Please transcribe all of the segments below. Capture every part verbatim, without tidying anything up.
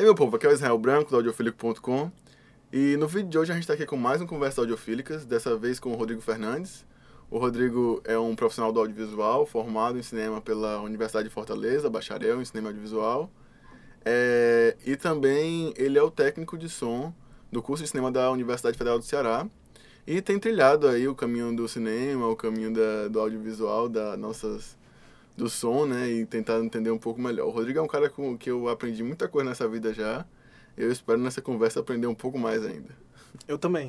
aí, meu povo, aqui é o Israel Branco, do audiofílico ponto com. E no vídeo de hoje a gente está aqui com mais um Conversa Audiofílicas, dessa vez com o Rodrigo Fernandes. O Rodrigo é um profissional do audiovisual, formado em cinema pela Universidade de Fortaleza, bacharel em cinema audiovisual. É, e também ele é o técnico de som do curso de cinema da Universidade Federal do Ceará. E tem trilhado aí o caminho do cinema, o caminho da, do audiovisual, da nossas, do som, né? E tentado entender um pouco melhor. O Rodrigo é um cara com que eu aprendi muita coisa nessa vida já. Eu espero nessa conversa aprender um pouco mais ainda. Eu também.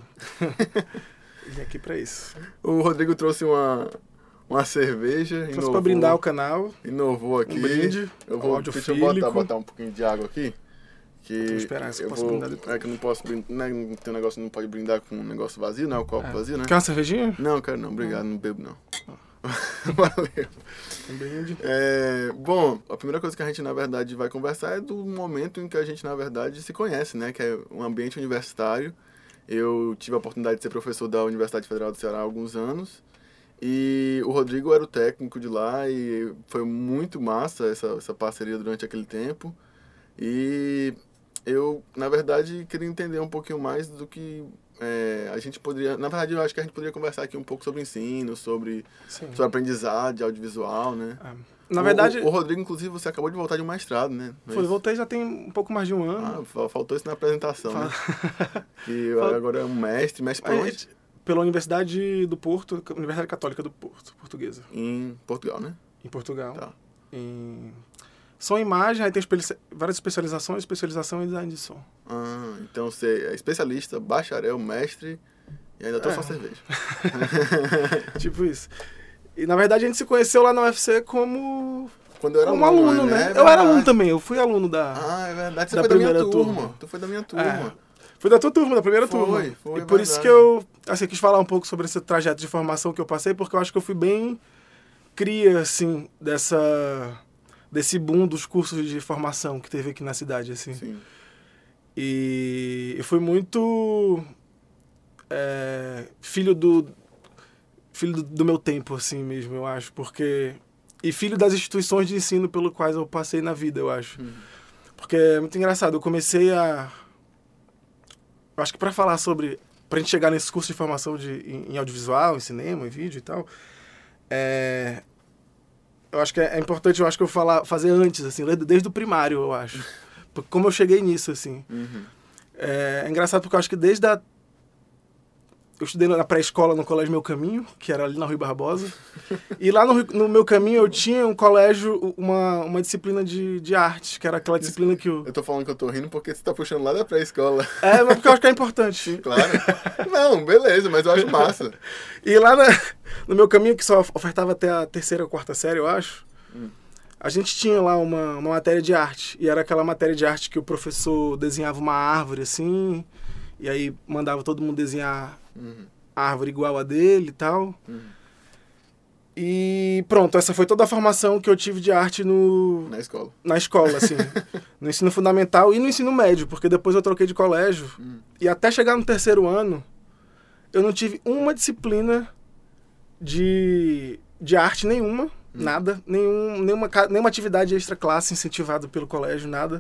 Vim aqui pra isso. O Rodrigo trouxe uma, uma cerveja. Trouxe pra brindar o canal. Inovou aqui. Um brinde. Eu vou, deixa eu botar, botar um pouquinho de água aqui. Que Vamos esperar se eu posso vou, brindar depois. É que eu não posso brindar, né, não tem um negócio, não pode brindar com um negócio vazio, né? O copo É. vazio, né? Quer uma cervejinha? Não, quero não, obrigado, não bebo não. Valeu. Um brinde. É, bom, a primeira coisa que a gente, na verdade, vai conversar é do momento em que a gente, na verdade, se conhece, né? Que é um ambiente universitário. Eu tive a oportunidade de ser professor da Universidade Federal do Ceará há alguns anos. E o Rodrigo era o técnico de lá e foi muito massa essa, essa parceria durante aquele tempo. E eu, na verdade, queria entender um pouquinho mais do que é, a gente poderia... Na verdade, eu acho que a gente poderia conversar aqui um pouco sobre ensino, sobre, sobre aprendizado de audiovisual, né? Ah, na verdade... O, o Rodrigo, inclusive, você acabou de voltar de um mestrado, né? Foi, Mas... voltei já tem um pouco mais de um ano. Ah, faltou isso na apresentação, Fala. né? E agora é um mestre, mestre pra onde? Pela Universidade do Porto, Universidade Católica do Porto, portuguesa. Em Portugal, né? Em Portugal. Tá. Em... Som e imagem, aí tem espe- várias especializações, especialização em design de som. Ah, então você é especialista, bacharel, mestre e ainda trouxe É. uma cerveja. Tipo isso. E na verdade a gente se conheceu lá na U F C como, Quando eu era como aluno, aluno, né? né? É eu era aluno verdade. também, eu fui aluno da... Ah, é verdade. Você Da foi da minha primeira turma. turma. Tu foi da minha turma. É. Fui da tua turma, da primeira Foi, turma. foi, e por isso verdade. que eu assim, quis falar um pouco sobre esse trajeto de formação que eu passei, porque eu acho que eu fui bem cria, assim, dessa... desse boom dos cursos de formação que teve aqui na cidade, assim. Sim. E eu fui muito é, filho do filho do, do meu tempo, assim mesmo, eu acho, porque e filho das instituições de ensino pelo quais eu passei na vida, eu acho. Uhum. Porque é muito engraçado, eu comecei a eu acho que para falar sobre pra gente chegar nesse curso de formação de, em, em audiovisual, em cinema, em vídeo e tal, é eu acho que é importante, eu acho que eu falar, fazer antes, assim, desde o primário, eu acho. Porque como eu cheguei nisso, assim. Uhum. É, é engraçado porque eu acho que desde a... Eu estudei na pré-escola no Colégio Meu Caminho, que era ali na Rui Barbosa. E lá no, no Meu Caminho eu tinha um colégio, uma, uma disciplina de, de arte, que era aquela disciplina que eu... Eu tô falando que eu tô rindo porque você tá puxando lá da pré-escola. É, mas porque eu acho que é importante. Claro. Não, beleza, mas eu acho massa. E lá na, no Meu Caminho, que só ofertava até a terceira ou quarta série, eu acho, hum. a gente tinha lá uma, uma matéria de arte. E era aquela matéria de arte que o professor desenhava uma árvore, assim, e aí mandava todo mundo desenhar uhum. a árvore igual a dele e tal. Uhum. E pronto, essa foi toda a formação que eu tive de arte no... Na escola. Na escola, assim. No ensino fundamental e no ensino médio, porque depois eu troquei de colégio. Uhum. E até chegar no terceiro ano, eu não tive uma disciplina de, de arte nenhuma, hum. nada, nenhum, nenhuma, nenhuma atividade extra-classe incentivada pelo colégio, nada.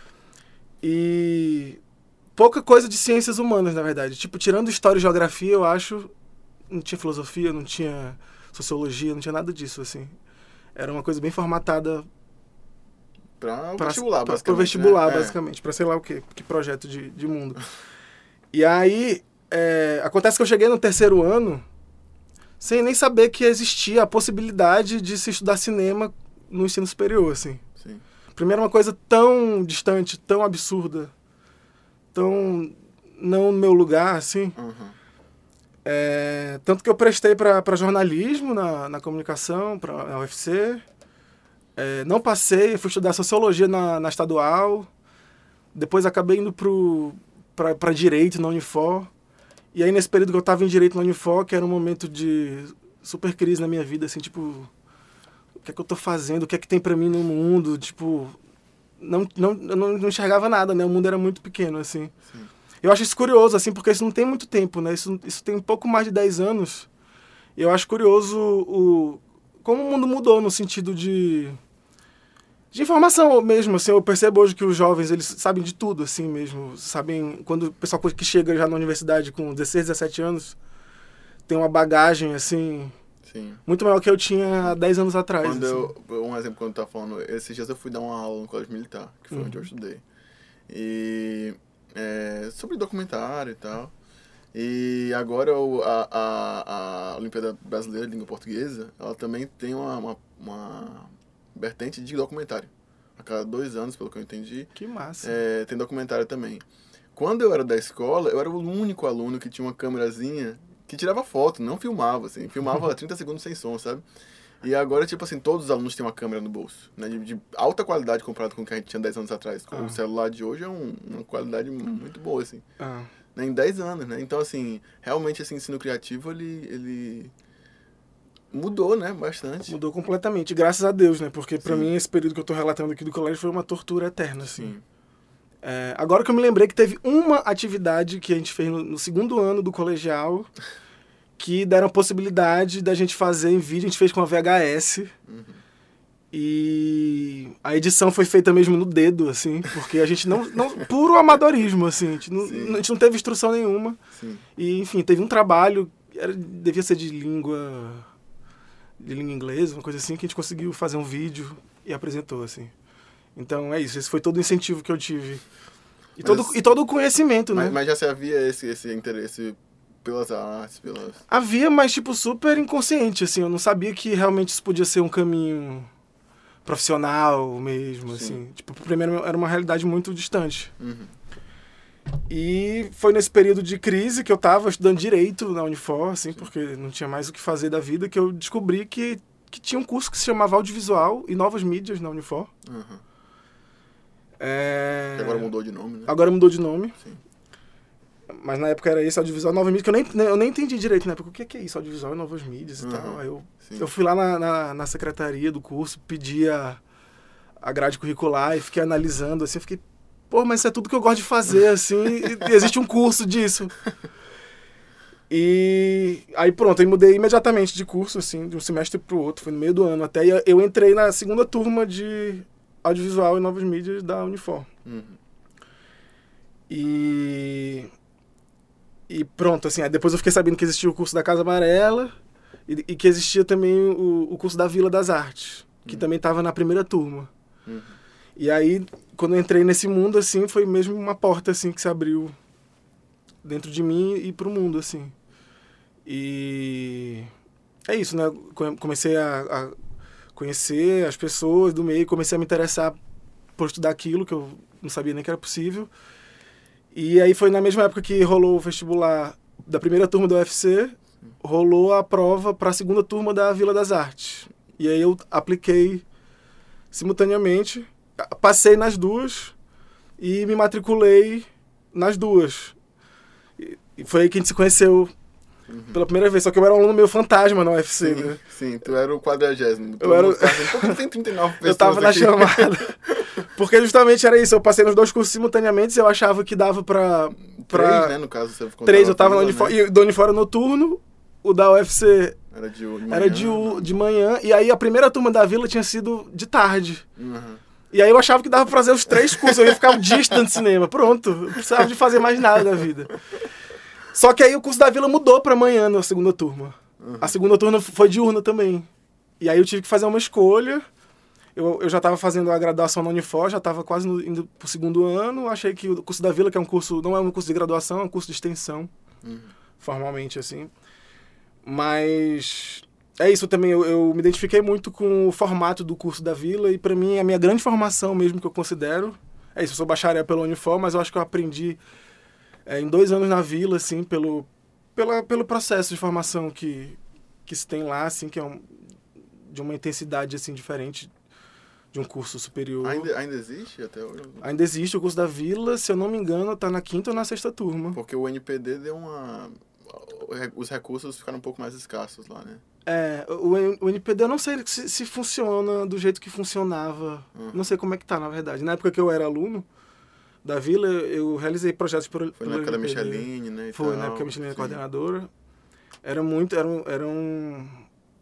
E pouca coisa de ciências humanas, na verdade. Tipo, tirando história e geografia, eu acho, não tinha filosofia, não tinha sociologia, não tinha nada disso, assim. Era uma coisa bem formatada para o pra, vestibular, pra, basicamente. Para vestibular, né? basicamente, é. para sei lá o quê, que projeto de, de mundo. E aí... É, acontece que eu cheguei no terceiro ano sem nem saber que existia a possibilidade de se estudar cinema no ensino superior, assim. Sim. Primeiro, uma coisa tão distante, tão absurda, tão não no meu lugar, assim. Uhum. É, tanto que eu prestei para jornalismo na, na comunicação, para a U F C. É, não passei, fui estudar sociologia na, na estadual. Depois acabei indo para direito na Unifor. E aí, nesse período que eu estava em Direito na Unifor, que era um momento de super crise na minha vida, assim, tipo... O que é que eu tô fazendo? O que é que tem pra mim no mundo? Tipo... Não, não, eu não, não enxergava nada, né? O mundo era muito pequeno, assim. Sim. Eu acho isso curioso, assim, porque isso não tem muito tempo, né? Isso, isso tem um pouco mais de dez anos. E eu acho curioso o, como o mundo mudou no sentido de... de informação mesmo, assim, eu percebo hoje que os jovens, eles sabem de tudo, assim mesmo, sabem, quando o pessoal que chega já na universidade com dezesseis, dezessete anos, tem uma bagagem, assim, Sim. muito maior que eu tinha há dez anos atrás. Quando assim. eu, um exemplo, quando eu tava falando, esses dias eu fui dar uma aula no Colégio Militar, que foi Uhum. onde eu estudei, e é, sobre documentário e tal, e agora o, a, a, a Olimpíada Brasileira de Língua Portuguesa, ela também tem uma, uma, uma vertente de documentário. A cada dois anos, pelo que eu entendi, Que massa. é, tem documentário também. Quando eu era da escola, eu era o único aluno que tinha uma câmerazinha que tirava foto, não filmava, assim. Filmava trinta segundos sem som, sabe? E agora, tipo assim, todos os alunos têm uma câmera no bolso, né? De, de alta qualidade comparado com o que a gente tinha dez anos atrás. Ah. O celular de hoje é um, uma qualidade muito boa, assim. Ah. Né? Em dez anos, né? Então, assim, realmente esse ensino criativo, ele... ele mudou, né? Bastante. Mudou completamente, graças a Deus, né? Porque pra Sim. mim esse período que eu tô relatando aqui do colégio foi uma tortura eterna, assim. Sim. É, agora que eu me lembrei que teve uma atividade que a gente fez no, no segundo ano do colegial que deram a possibilidade da gente fazer em vídeo, a gente fez com a V H S. Uhum. E a edição foi feita mesmo no dedo, assim, porque a gente não... não puro amadorismo, assim, a gente não, Sim. a gente não teve instrução nenhuma. Sim. E, enfim, teve um trabalho, era, devia ser de língua... de língua inglesa, uma coisa assim, que a gente conseguiu fazer um vídeo e apresentou, assim. Então, é isso. Esse foi todo o incentivo que eu tive. E, Mas- todo, e todo o conhecimento, Mas, né? mas já se havia esse, esse interesse pelas artes, pelas... Havia, mas, tipo, super inconsciente, assim. Eu não sabia que realmente isso podia ser um caminho profissional mesmo, Sim. assim. Tipo, primeiro era uma realidade muito distante. Uhum. E foi nesse período de crise que eu tava estudando Direito na Unifor, assim, porque não tinha mais o que fazer da vida, que eu descobri que, que tinha um curso que se chamava Audiovisual e Novas Mídias na Unifor. Uhum. É... Que agora mudou de nome, né? Agora mudou de nome. Sim. Mas na época era esse, Audiovisual e Novas Mídias, que eu nem, eu nem entendi direito na época. O que é, que é isso, Audiovisual e Novas Mídias e Uhum. tal. Aí eu, Sim. eu fui lá na, na, na secretaria do curso, pedi a, a grade curricular e fiquei analisando, assim, eu fiquei, pô, mas isso é tudo que eu gosto de fazer, assim, e, e existe um curso disso. E aí pronto, eu mudei imediatamente de curso, assim, de um semestre pro outro, foi no meio do ano até, e eu entrei na segunda turma de Audiovisual e Novas Mídias da Unifor. Uhum. E... E pronto, assim, aí depois eu fiquei sabendo que existia o curso da Casa Amarela e, e que existia também o, o curso da Vila das Artes, que Uhum. também estava na primeira turma. Uhum. E aí, quando eu entrei nesse mundo, assim, foi mesmo uma porta, assim, que se abriu dentro de mim e pro mundo, assim. E é isso, né? Come- Comecei a, a conhecer as pessoas do meio, comecei a me interessar por estudar aquilo que eu não sabia nem que era possível. E aí foi na mesma época que rolou o vestibular da primeira turma da U F C, rolou a prova para a segunda turma da Vila das Artes. E aí eu apliquei simultaneamente, passei nas duas e me matriculei nas duas. E e foi aí que a gente se conheceu Uhum. pela primeira vez, só que eu era um aluno meio fantasma na U F C, Sim, né? sim, tu era o quadragésimo. Eu era o- Por que tem trinta e nove pessoas Eu tava na aqui? chamada. Porque justamente era isso, eu passei nos dois cursos simultaneamente e eu achava que dava pra... pra... Três, né, no caso. Você contava Três, eu tava a na fila, Unifor, né? e do Unifor era noturno, o da U F C Era de, de manhã, era de, u- não. de manhã, e aí a primeira turma da Vila tinha sido de tarde. Uhum. E aí eu achava que dava pra fazer os três cursos, eu ia ficar um dia estudando cinema. Pronto, não precisava de fazer mais nada da vida. Só que aí o curso da Vila mudou pra manhã na segunda turma. Uhum. A segunda turma foi diurna também. E aí eu tive que fazer uma escolha. Eu, eu já estava fazendo a graduação na Unifor, já estava quase no, indo pro segundo ano. Achei que o curso da Vila, que é um curso, não é um curso de graduação, é um curso de extensão, Uhum. formalmente assim. Mas é isso também, eu, eu me identifiquei muito com o formato do curso da Vila e para mim a minha grande formação mesmo que eu considero, é isso, eu sou bacharel pela Unifor, mas eu acho que eu aprendi é, em dois anos na Vila, assim, pelo, pela, pelo processo de formação que, que se tem lá, assim, que é um, de uma intensidade assim diferente de um curso superior. Ainda, ainda existe até hoje? Ainda existe o curso da Vila, se eu não me engano, está na quinta ou na sexta turma. Porque o N P D deu uma... Os recursos ficaram um pouco mais escassos lá, né? É, o, o N P D eu não sei se, se funciona do jeito que funcionava. Uhum. Não sei como é que tá, na verdade. Na época que eu era aluno da Vila, eu realizei projetos por, Foi na época da Micheline, né? e Foi, tal. na época que a Micheline era Sim. coordenadora. Era muito, era, um- era um,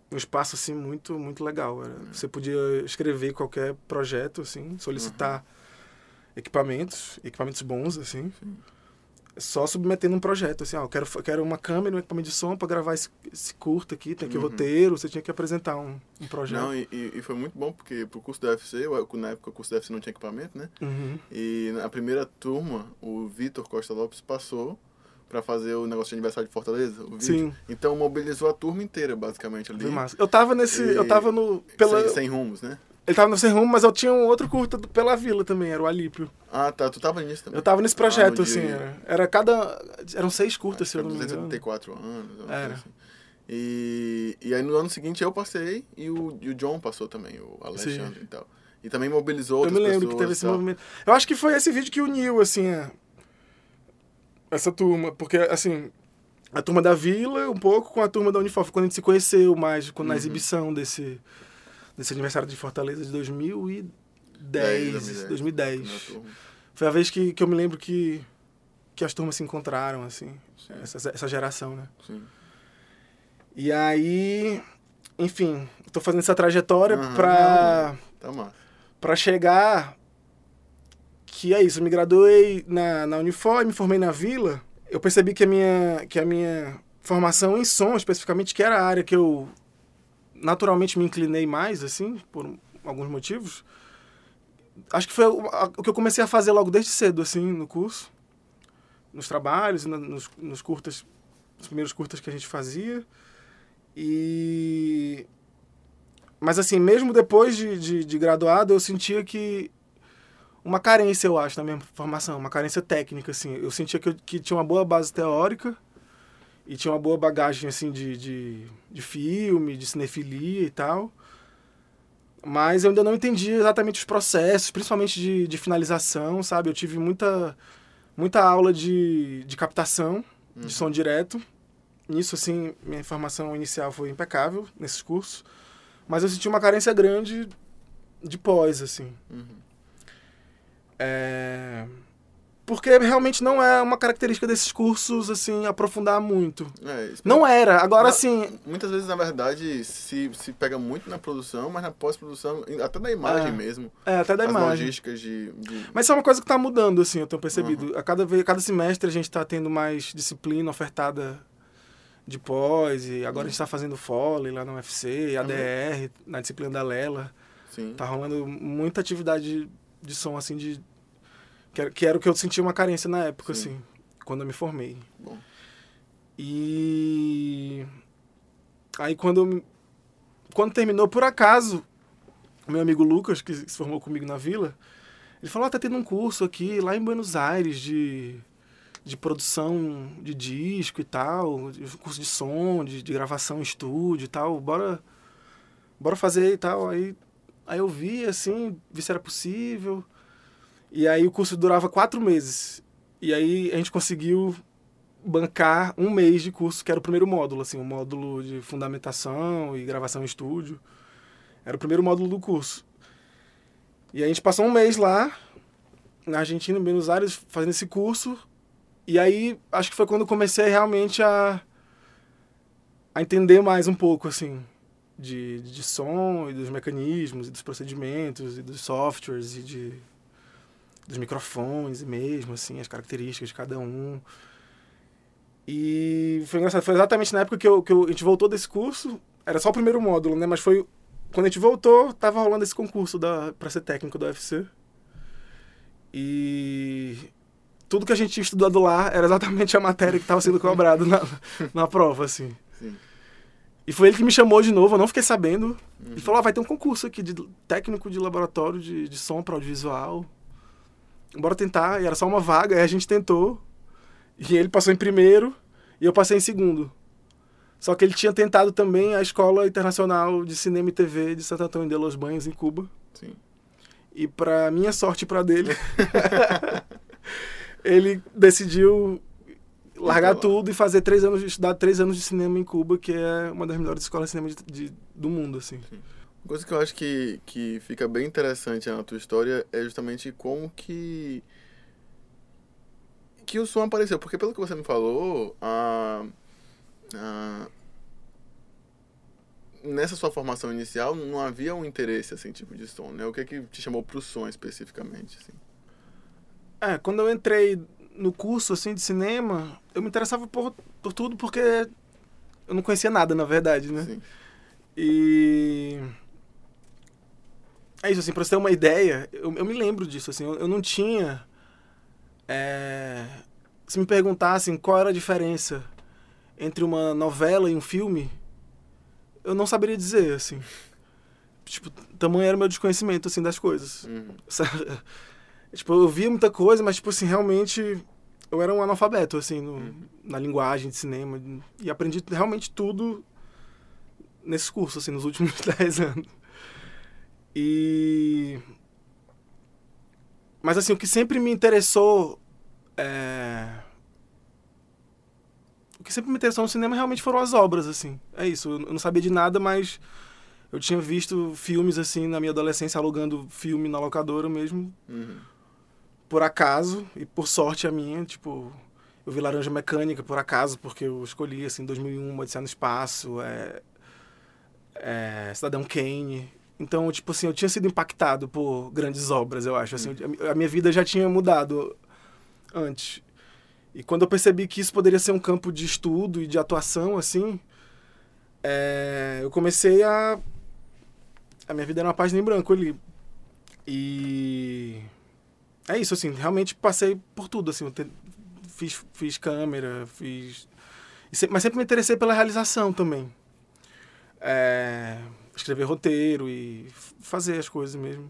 um espaço, assim, muito, muito legal. Era, uhum. Você podia escrever qualquer projeto, assim, solicitar uhum. equipamentos, equipamentos bons, assim. Sim. Só submetendo um projeto, assim, ó, eu quero, quero uma câmera, um equipamento de som para gravar esse, esse curto aqui, tem aqui uhum. o roteiro, você tinha que apresentar um, um projeto. Não, e, e foi muito bom, porque pro curso da U F C, eu, na época o curso da U F C não tinha equipamento, né? Uhum. E na primeira turma, o Vitor Costa Lopes passou para fazer o negócio de aniversário de Fortaleza, o vídeo. Sim. Então mobilizou a turma inteira, basicamente, ali. Foi massa. Eu tava nesse, e... eu tava no... Pela... Sem, sem rumos, né? Ele tava no Sem Rumo, mas eu tinha um outro curta pela Vila também, era o Alípio. Ah, tá. Tu tava nisso também? Eu tava nesse projeto, ah, assim. Era, era cada... Eram seis curtas, ah, se eu não me engano. duzentos e trinta e quatro anos. Era. Assim. E, e aí no ano seguinte eu passei e o, e o John passou também, o Alexandre Sim. e tal. E também mobilizou outras pessoas. Eu me lembro que teve esse tal. movimento. Eu acho que foi esse vídeo que uniu, assim, a... essa turma. Porque, assim, a turma da Vila, um pouco, com a turma da Unifor. Quando a gente se conheceu mais, quando, na uhum. exibição desse... Nesse aniversário de Fortaleza de dois mil e dez. dois mil e dez. Foi a vez que, que eu me lembro que, que as turmas se encontraram, assim. Essa, essa geração, né? Sim. E aí, enfim, tô fazendo essa trajetória uhum, pra... Tá massa. Pra chegar... Que é isso, eu me graduei na, na Unifor, me formei na Vila. Eu percebi que a minha, que a minha formação em som, especificamente, que era a área que eu... naturalmente me inclinei mais, assim, por alguns motivos. Acho que foi o, a, o que eu comecei a fazer logo desde cedo, assim, no curso. Nos trabalhos, na, nos, nos curtas, nos primeiros curtas que a gente fazia. E... Mas, assim, mesmo depois de, de, de graduado, eu sentia que... Uma carência, eu acho, na minha formação. Uma carência técnica, assim. Eu sentia que, eu, que tinha uma boa base teórica, e tinha uma boa bagagem, assim, de, de, de filme, de cinefilia e tal. Mas eu ainda não entendi exatamente os processos, principalmente de, de finalização, sabe? Eu tive muita, muita aula de, de captação, uhum. de som direto. Nisso, assim, minha formação inicial foi impecável, nesses cursos. Mas eu senti uma carência grande de pós, assim. Uhum. É... Porque realmente não é uma característica desses cursos, assim, aprofundar muito. É, não era. Agora, na, assim... Muitas vezes, na verdade, se, se pega muito na produção, mas na pós-produção, até da imagem é, mesmo. É, até da as imagem. logísticas de, de... Mas isso é uma coisa que está mudando, assim, eu tenho percebido. Uhum. A cada, vez, cada semestre a gente está tendo mais disciplina ofertada de pós, e agora uhum. a gente está fazendo Foley lá na U F C, A D R, uhum. na disciplina da Lela. Sim. Tá rolando muita atividade de, de som, assim, de... Que era o que eu sentia uma carência na época, Sim. assim, quando eu me formei. Bom. E... Aí quando eu... Quando terminou, por acaso, o meu amigo Lucas, que se formou comigo na Vila, ele falou, ó, oh, tá tendo um curso aqui, lá em Buenos Aires, de, de produção de disco e tal, curso de som, de, de gravação em estúdio e tal, bora, bora fazer e tal. Aí, aí eu vi, assim, vi se era possível... E aí o curso durava quatro meses. E aí a gente conseguiu bancar um mês de curso, que era o primeiro módulo, assim, o módulo de fundamentação e gravação em estúdio. Era o primeiro módulo do curso. E aí a gente passou um mês lá, na Argentina, em Buenos Aires, fazendo esse curso. E aí acho que foi quando eu comecei realmente a, a entender mais um pouco, assim, de, de som e dos mecanismos, e dos procedimentos, e dos softwares, e de... dos microfones mesmo, assim, as características de cada um. E foi engraçado, foi exatamente na época que, eu, que eu, a gente voltou desse curso, era só o primeiro módulo, né, mas foi, quando a gente voltou, tava rolando esse concurso da, pra ser técnico da U F C. E tudo que a gente tinha estudado lá era exatamente a matéria que tava sendo cobrada na, na prova, assim. Sim. E foi ele que me chamou de novo, eu não fiquei sabendo. Uhum. Ele falou, ah, vai ter um concurso aqui de técnico de laboratório de, de som para audiovisual. Bora tentar, e era só uma vaga, aí a gente tentou, e ele passou em primeiro, e eu passei em segundo. Só que ele tinha tentado também a Escola Internacional de Cinema e T V de Santo Antônio de Los Banhos, em Cuba. Sim. E pra minha sorte e pra dele, ele decidiu largar então, tudo e fazer três anos, estudar três anos de cinema em Cuba, que é uma das melhores escolas de cinema de, de, do mundo, assim. Sim. Uma coisa que eu acho que, que fica bem interessante na tua história é justamente como que que o som apareceu. Porque pelo que você me falou, a, a, nessa sua formação inicial, não havia um interesse, assim, tipo de som, né? O que é que te chamou pro som especificamente, assim? É, quando eu entrei no curso, assim, de cinema, eu me interessava por, por tudo porque eu não conhecia nada, na verdade, né? Sim. E... É isso, assim, pra você ter uma ideia, eu, eu me lembro disso, assim, eu, eu não tinha... É... Se me perguntassem qual era a diferença entre uma novela e um filme, eu não saberia dizer, assim. Tipo, tamanho era o meu desconhecimento, assim, das coisas. Uhum. Tipo, eu via muita coisa, mas, tipo assim, realmente eu era um analfabeto, assim, no, uhum. na linguagem de cinema. E aprendi realmente tudo nesse curso, assim, nos últimos dez anos. E... Mas, assim, o que sempre me interessou... É... O que sempre me interessou no cinema realmente foram as obras, assim. É isso, eu não sabia de nada, mas eu tinha visto filmes, assim, na minha adolescência, alugando filme na locadora mesmo. Uhum. Por acaso, e por sorte a minha, tipo... Eu vi Laranja Mecânica por acaso, porque eu escolhi, assim, dois mil e um, Odisseia no Espaço, é... É... Cidadão Kane. Então, tipo assim, eu tinha sido impactado por grandes obras, eu acho. Assim, uhum. A minha vida já tinha mudado antes. E quando eu percebi que isso poderia ser um campo de estudo e de atuação, assim, é, eu comecei a... A minha vida era uma página em branco ali. E... É isso, assim, realmente passei por tudo, assim. Fiz, fiz câmera, fiz... Mas sempre me interessei pela realização também. É, escrever roteiro e fazer as coisas mesmo.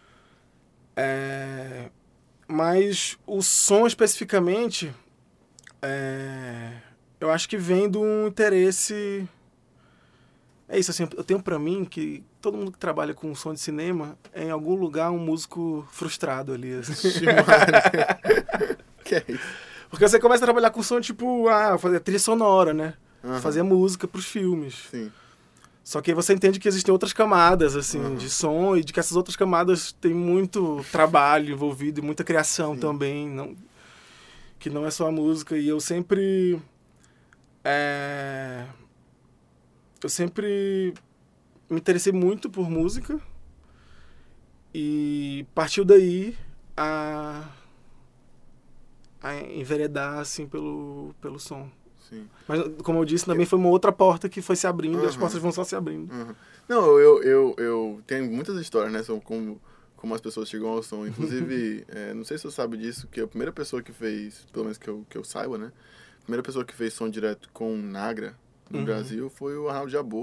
É, mas o som especificamente... É, eu acho que vem de um interesse... É isso, assim, eu tenho pra mim que todo mundo que trabalha com som de cinema é em algum lugar um músico frustrado ali. Assim. Que é isso? Porque você começa a trabalhar com som, tipo, ah, fazer trilha sonora, né? Uhum. Fazer música pros filmes. Sim. Só que aí você entende que existem outras camadas, assim, uhum. de som, e de que essas outras camadas têm muito trabalho envolvido e muita criação Sim. também, não... que não é só a música, e eu sempre... É, eu sempre me interessei muito por música, e partiu daí a, a enveredar, assim, pelo, pelo som. Sim. Mas, como eu disse, também foi uma outra porta que foi se abrindo, uhum. e as portas vão só se abrindo. Uhum. Não, eu, eu, eu tenho muitas histórias, né, sobre como... como as pessoas chegam ao som. Inclusive, é, não sei se você sabe disso, que a primeira pessoa que fez, pelo menos que eu, que eu saiba, né? A primeira pessoa que fez som direto com Nagra no uhum. Brasil foi o Arnaldo Jabor.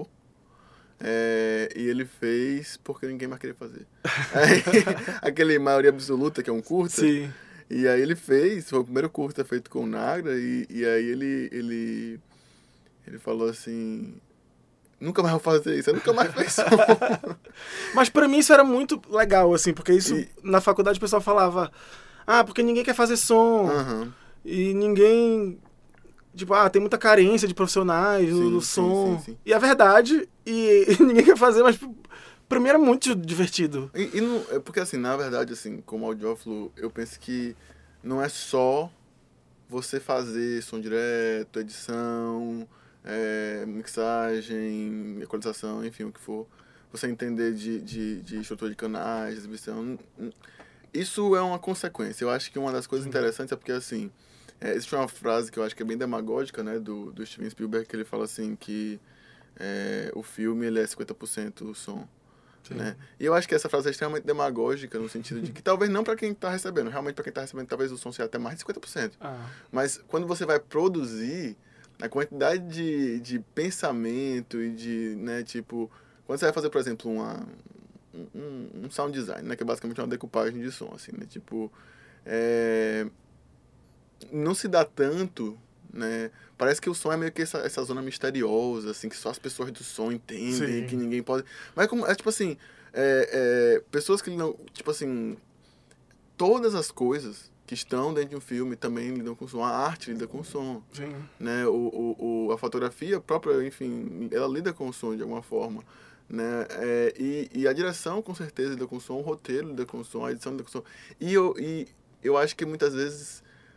É, e ele fez porque ninguém mais queria fazer. Aí, aquele Maioria Absoluta, que é um curta. Sim. E aí ele fez, foi o primeiro curta feito com Nagra, e, e aí ele, ele, ele falou assim... Nunca mais vou fazer isso, eu nunca mais fiz som. Mas pra mim isso era muito legal, assim, porque isso, e... na faculdade o pessoal falava, ah, porque ninguém quer fazer som, uhum. e ninguém, tipo, ah, tem muita carência de profissionais sim, no, som. Sim, sim, sim. E é verdade, e, e ninguém quer fazer, mas pra mim era muito divertido. E, e não, é porque, assim, na verdade, assim, como audiófilo, eu penso que não é só você fazer som direto, edição... É, mixagem, equalização, enfim, o que for. Você entender de, de, de estrutura de canais, de exibição. Isso é uma consequência. Eu acho que uma das coisas interessantes é porque, assim, é, existe uma frase que eu acho que é bem demagógica, né, do, do Steven Spielberg, que ele fala assim que é, o filme ele é cinquenta por cento som. Né? E eu acho que essa frase é extremamente demagógica, no sentido de que talvez não para quem está recebendo, realmente para quem está recebendo, talvez o som seja até mais de cinquenta por cento. Ah. Mas quando você vai produzir, a quantidade de, de pensamento e de, né, tipo... Quando você vai fazer, por exemplo, uma, um, um sound design, né, que é basicamente uma decupagem de som, assim, né, tipo... É, não se dá tanto, né... Parece que o som é meio que essa, essa zona misteriosa, assim, que só as pessoas do som entendem, Sim. que ninguém pode... Mas como, é tipo assim, é, é, pessoas que não... Tipo assim, todas as coisas... que estão dentro de um filme também lidam com som. A arte lida com som. Sim. Né? O, o, o, a fotografia própria, enfim, ela lida com o som de alguma forma. Né? É, e, e a direção, com certeza, lida com som. O roteiro lida com som. A edição lida com som. E eu, e eu acho que muitas vezes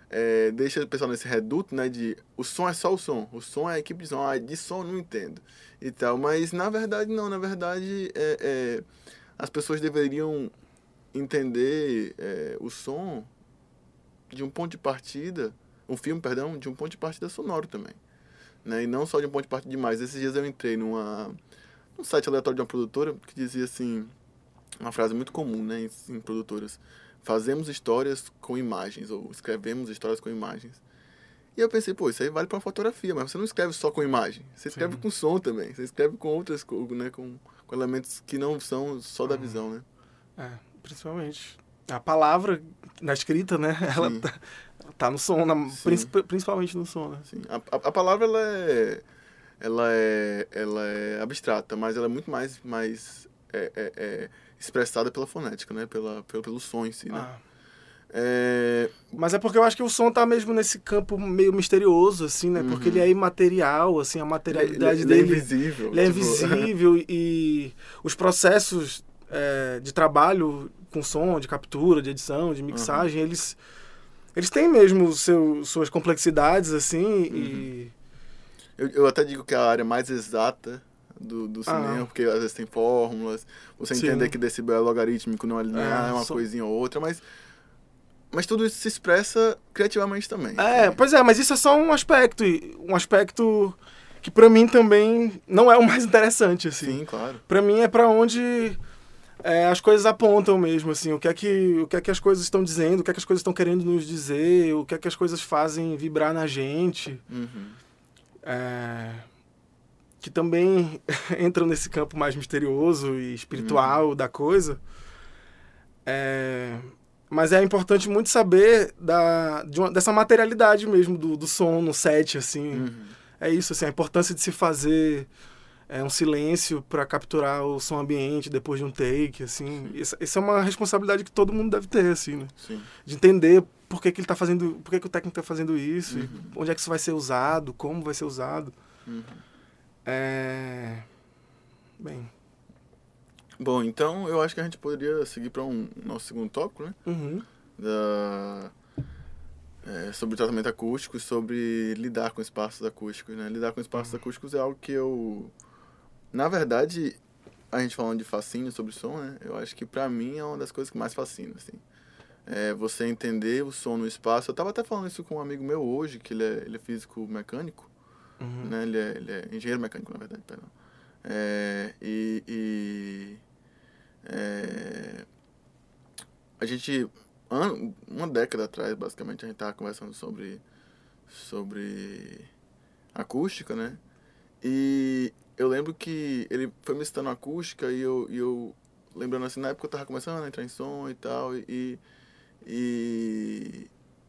é, deixa o pessoal nesse reduto, né, de o som é só o som, o som é a equipe de som, ah, de som eu não entendo e tal, mas na verdade não, na verdade é, é, as pessoas deveriam entender é, o som de um ponto de partida, um filme, perdão, de um ponto de partida sonoro também, né, e não só de um ponto de partida de imagem. Esses dias eu entrei numa, num site aleatório de uma produtora que dizia assim, uma frase muito comum, né, em, em produtoras: fazemos histórias com imagens, ou escrevemos histórias com imagens. E eu pensei, pô, isso aí vale para fotografia, mas você não escreve só com imagem, você escreve Sim. com som também, você escreve com outras coisas, né, com, com elementos que não são só da visão, né. É, principalmente. A palavra na escrita, né, ela tá, tá no som, na, princip, principalmente no som, né. Sim, a, a, a palavra, ela é, ela, é, ela é abstrata, mas ela é muito mais, mais é, é, é expressada pela fonética, né, pela, pelo, pelo som em si, né. Ah. É... Mas é porque eu acho que o som tá mesmo nesse campo meio misterioso, assim, né? Uhum. Porque ele é imaterial, assim, a materialidade ele, ele, dele... Ele é invisível. Ele é tipo... invisível e os processos é, de trabalho com som, de captura, de edição, de mixagem, uhum. eles, eles têm mesmo seu, suas complexidades, assim, uhum. e... Eu, eu até digo que é a área mais exata do, do cinema, ah. porque às vezes tem fórmulas, você Sim. entender que decibel é logarítmico, não é linear, é, é uma som... coisinha ou outra, mas... Mas tudo isso se expressa criativamente também. É, né? Pois é, mas isso é só um aspecto, um aspecto que pra mim também não é o mais interessante, assim. Sim, claro. Pra mim é pra onde é, as coisas apontam mesmo, assim, o que é que, o que é que as coisas estão dizendo, o que é que as coisas estão querendo nos dizer, o que é que as coisas fazem vibrar na gente. Uhum. É, que também entram nesse campo mais misterioso e espiritual uhum. da coisa. É... Mas é importante muito saber da, de uma, dessa materialidade mesmo do, do som no set, assim. Uhum. É isso, assim, a importância de se fazer é, um silêncio para capturar o som ambiente depois de um take, assim. Isso, isso é uma responsabilidade que todo mundo deve ter, assim, né? Sim. De entender por que, que ele tá fazendo, por que, que o técnico tá fazendo isso, uhum. onde é que isso vai ser usado, como vai ser usado. Uhum. É... Bem... Bom, então eu acho que a gente poderia seguir para um nosso segundo tópico, né? Uhum. Da, é, sobre tratamento acústico e sobre lidar com espaços acústicos, né? Lidar com espaços uhum. acústicos é algo que eu... Na verdade, a gente falando de fascínio sobre som, né? Eu acho que para mim é uma das coisas que mais fascina, assim. É você entender o som no espaço. Eu tava até falando isso com um amigo meu hoje, que ele é, ele é físico mecânico, uhum. né? Ele é, ele é engenheiro mecânico, na verdade, perdão. É, e... e É, a gente, uma década atrás, basicamente, a gente estava conversando sobre, sobre acústica, né? E eu lembro que ele foi me citando acústica e eu, e eu lembrando assim, na época eu estava começando a entrar em som e tal, e, e,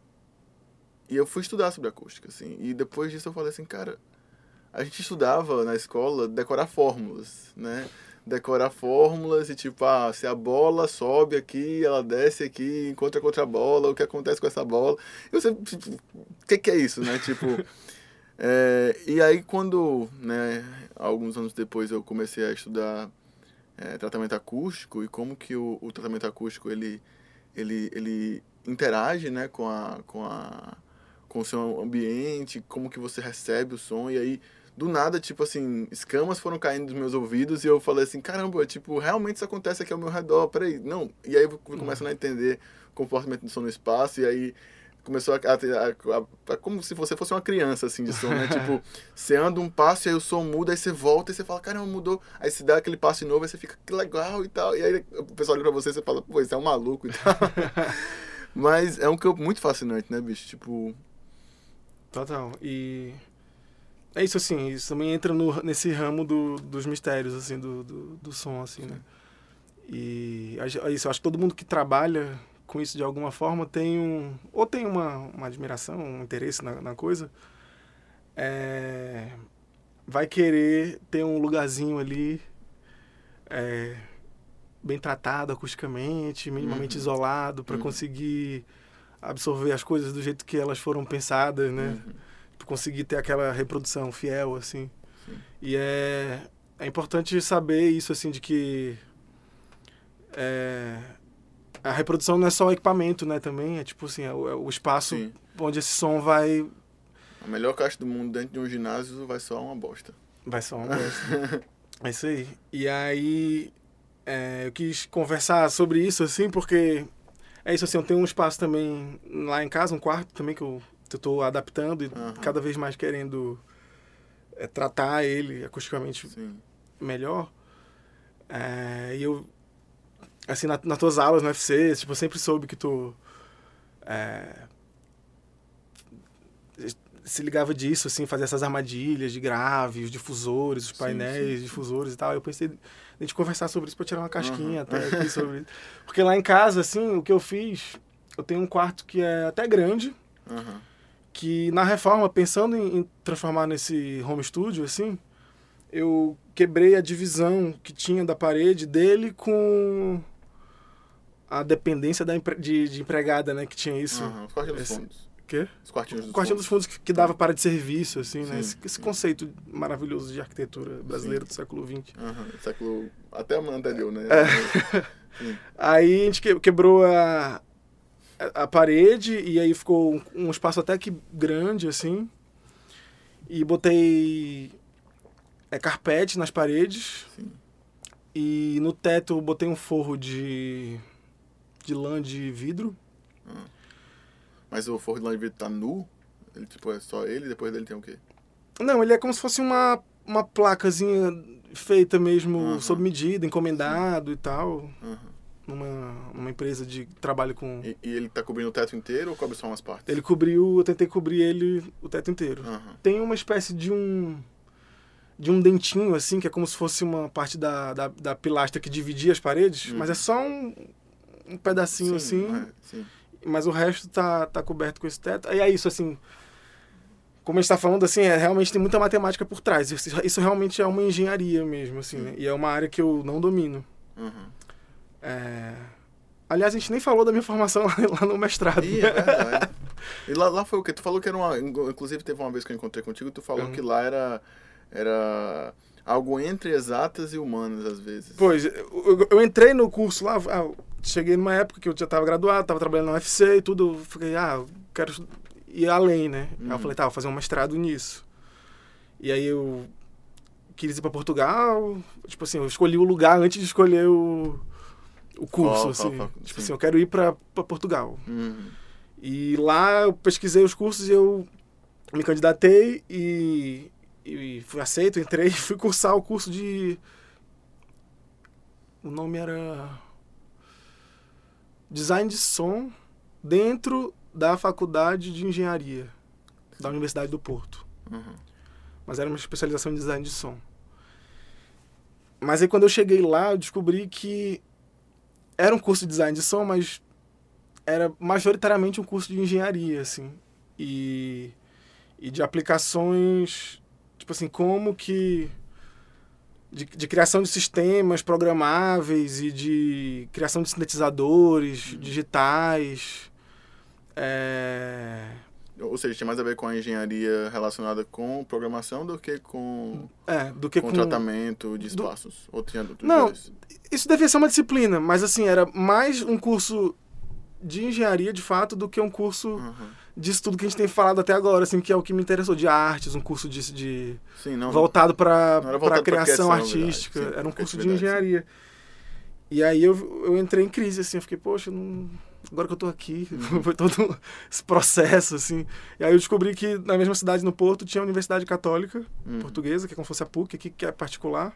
e eu fui estudar sobre acústica, assim. E depois disso eu falei assim, cara, a gente estudava na escola decorar fórmulas, né? Decorar fórmulas e tipo, ah, se a bola sobe aqui, ela desce aqui, encontra com outra bola, o que acontece com essa bola? Eu sei, tipo, o que, que é isso, né? Tipo, é, e aí quando, né, alguns anos depois eu comecei a estudar é, tratamento acústico e como que o, o tratamento acústico, ele, ele, ele interage, né, com, a, com, a, com o seu ambiente, como que você recebe o som, e aí do nada, tipo assim, escamas foram caindo dos meus ouvidos e eu falei assim, caramba, tipo, realmente isso acontece aqui ao meu redor, peraí, não. E aí eu fui começando a entender o comportamento do som no espaço e aí começou a, a, a, a como se você fosse uma criança, assim, de som, né? Tipo, você anda um passo e aí o som muda, aí você volta e você fala, caramba, mudou. Aí você dá aquele passo de novo, aí você fica, que legal e tal. E aí o pessoal olha pra você e você fala, pô, você é um maluco e tal. Mas é um campo muito fascinante, né, bicho? Tipo... Total. E... É isso, assim, isso também entra no, nesse ramo do, dos mistérios, assim, do, do, do som, assim, né? E é isso, eu acho que todo mundo que trabalha com isso de alguma forma tem um... Ou tem uma, uma admiração, um interesse na, na coisa, é, vai querer ter um lugarzinho ali é, bem tratado acusticamente, minimamente uhum. isolado, para uhum. conseguir absorver as coisas do jeito que elas foram pensadas, né? Uhum. Conseguir ter aquela reprodução fiel, assim. Sim. E é, é importante saber isso, assim, de que é, a reprodução não é só o equipamento, né, também, é tipo assim, é o, é o espaço Sim. onde esse som vai... A melhor caixa do mundo dentro de um ginásio vai soar uma bosta. Vai soar uma bosta. É isso aí. E aí, é, eu quis conversar sobre isso, assim, porque é isso, assim, eu tenho um espaço também lá em casa, um quarto também que eu estou adaptando e uhum. cada vez mais querendo é, tratar ele acusticamente Sim. melhor. É, e eu, assim, na, nas tuas aulas no U F C, tipo, eu sempre soube que tu é, se ligava disso, assim, fazer essas armadilhas de grave, os difusores, os painéis, sim, sim. difusores e tal. Eu pensei a gente conversar sobre isso para tirar uma casquinha uhum. até aqui sobre isso. Porque lá em casa, assim, o que eu fiz, eu tenho um quarto que é até grande, uhum. que na reforma, pensando em, em transformar nesse home studio, assim, eu quebrei a divisão que tinha da parede dele com a dependência da empre... de, de empregada, né, que tinha isso. Uhum. Os quartinhos dos fundos. Quê? Os quartinhos dos quartinho fundos. dos fundos que, que dava para de serviço, assim, sim, né? Esse, esse conceito maravilhoso de arquitetura brasileira sim. do século vinte. Uhum. Século... Até o anterior, né? É. Aí a gente quebrou a, a parede e aí ficou um, um espaço até que grande, assim. E botei é, carpete nas paredes. Sim. E no teto eu botei um forro de, de lã de vidro. Uhum. Mas o forro de lã de vidro tá nu? Ele, tipo, é só ele e depois dele tem o quê? Não, ele é como se fosse uma, uma placazinha feita mesmo uhum. sob medida, encomendado Sim. e tal. Uhum. Numa, numa empresa de trabalho com... E, e ele tá cobrindo o teto inteiro ou cobre só umas partes? Ele cobriu, eu tentei cobrir ele o teto inteiro. Uhum. Tem uma espécie de um... de um dentinho, assim, que é como se fosse uma parte da, da, da pilastra que dividia as paredes, uhum. mas é só um, um pedacinho, sim, assim... É, sim. Mas o resto tá, tá coberto com esse teto. E é isso, assim... Como a gente tá falando, assim, é, realmente tem muita matemática por trás. Isso, isso realmente é uma engenharia mesmo, assim, né? E é uma área que eu não domino. Uhum. É... Aliás, a gente nem falou da minha formação lá, lá no mestrado. Ih, é verdade. E lá, lá foi o quê? Tu falou que era uma... Inclusive, teve uma vez que eu encontrei contigo, tu falou uhum. que lá era... Era... algo entre exatas e humanas, às vezes. Pois, eu, eu entrei no curso lá... Ah, cheguei numa época que eu já estava graduado, estava trabalhando na U F C e tudo. Eu fiquei, ah, eu quero ir além, né? Uhum. Aí eu falei, tá, vou fazer um mestrado nisso. E aí eu quis ir para Portugal. Tipo assim, eu escolhi o lugar antes de escolher o, o curso. Oh, assim. Oh, oh, tipo sim. assim, eu quero ir para Portugal. Uhum. E lá eu pesquisei os cursos e eu me candidatei e, e fui aceito, entrei e fui cursar o curso de... O nome era... Design de som dentro da Faculdade de Engenharia da Universidade do Porto. Uhum. Mas era uma especialização em design de som. Mas aí quando eu cheguei lá, eu descobri que era um curso de design de som, mas era majoritariamente um curso de engenharia, assim. E, e de aplicações, tipo assim, como que... De, de criação de sistemas programáveis e de criação de sintetizadores uhum. digitais. É... Ou seja, tinha mais a ver com a engenharia relacionada com programação do que com, é, do que com, com tratamento de espaços? Do... Ou tinha outros Não, dois? Isso devia ser uma disciplina, mas assim, era mais um curso de engenharia, de fato, do que um curso... Uhum. Disso tudo que a gente tem falado até agora, assim, que é o que me interessou, de artes, um curso de, de Sim, não, voltado para para criação artística, sim, era um curso de engenharia. Sim. E aí eu, eu entrei em crise, assim, eu fiquei, poxa, não, agora que eu tô aqui, uhum. foi todo esse processo, assim. E aí eu descobri que na mesma cidade, no Porto, tinha a Universidade Católica uhum. Portuguesa, que é como se fosse a P U C, aqui, que é particular.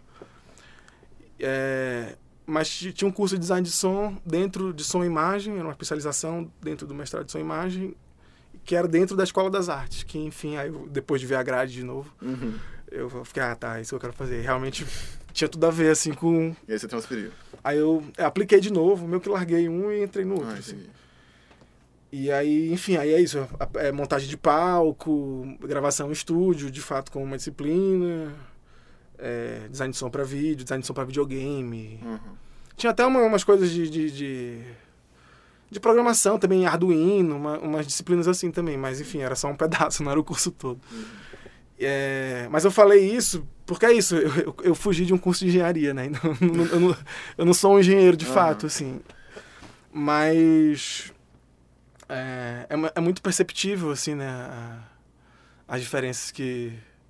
É... Mas tinha um curso de design de som dentro de som e imagem, era uma especialização dentro do mestrado de som e imagem, que era dentro da Escola das Artes, que, enfim, aí eu, depois de ver a grade de novo, uhum. eu fiquei, ah, tá, é isso que eu quero fazer. Realmente tinha tudo a ver, assim, com... E aí você transferiu? Aí eu é, apliquei de novo, meio que larguei um e entrei no outro, ah, assim. E aí, enfim, aí é isso, é, montagem de palco, gravação em estúdio, de fato, com uma disciplina, é, design de som para vídeo, design de som para videogame. Uhum. Tinha até uma, umas coisas de... de, de De programação também, Arduino, uma, umas disciplinas assim também, mas enfim, era só um pedaço, não era o curso todo. Uhum. É, mas eu falei isso, porque é isso, eu, eu, eu fugi de um curso de engenharia, né? Não, não, eu, não, eu não sou um engenheiro de uhum. fato, assim. Mas é, é, é muito perceptível, assim, né, a, as diferenças que...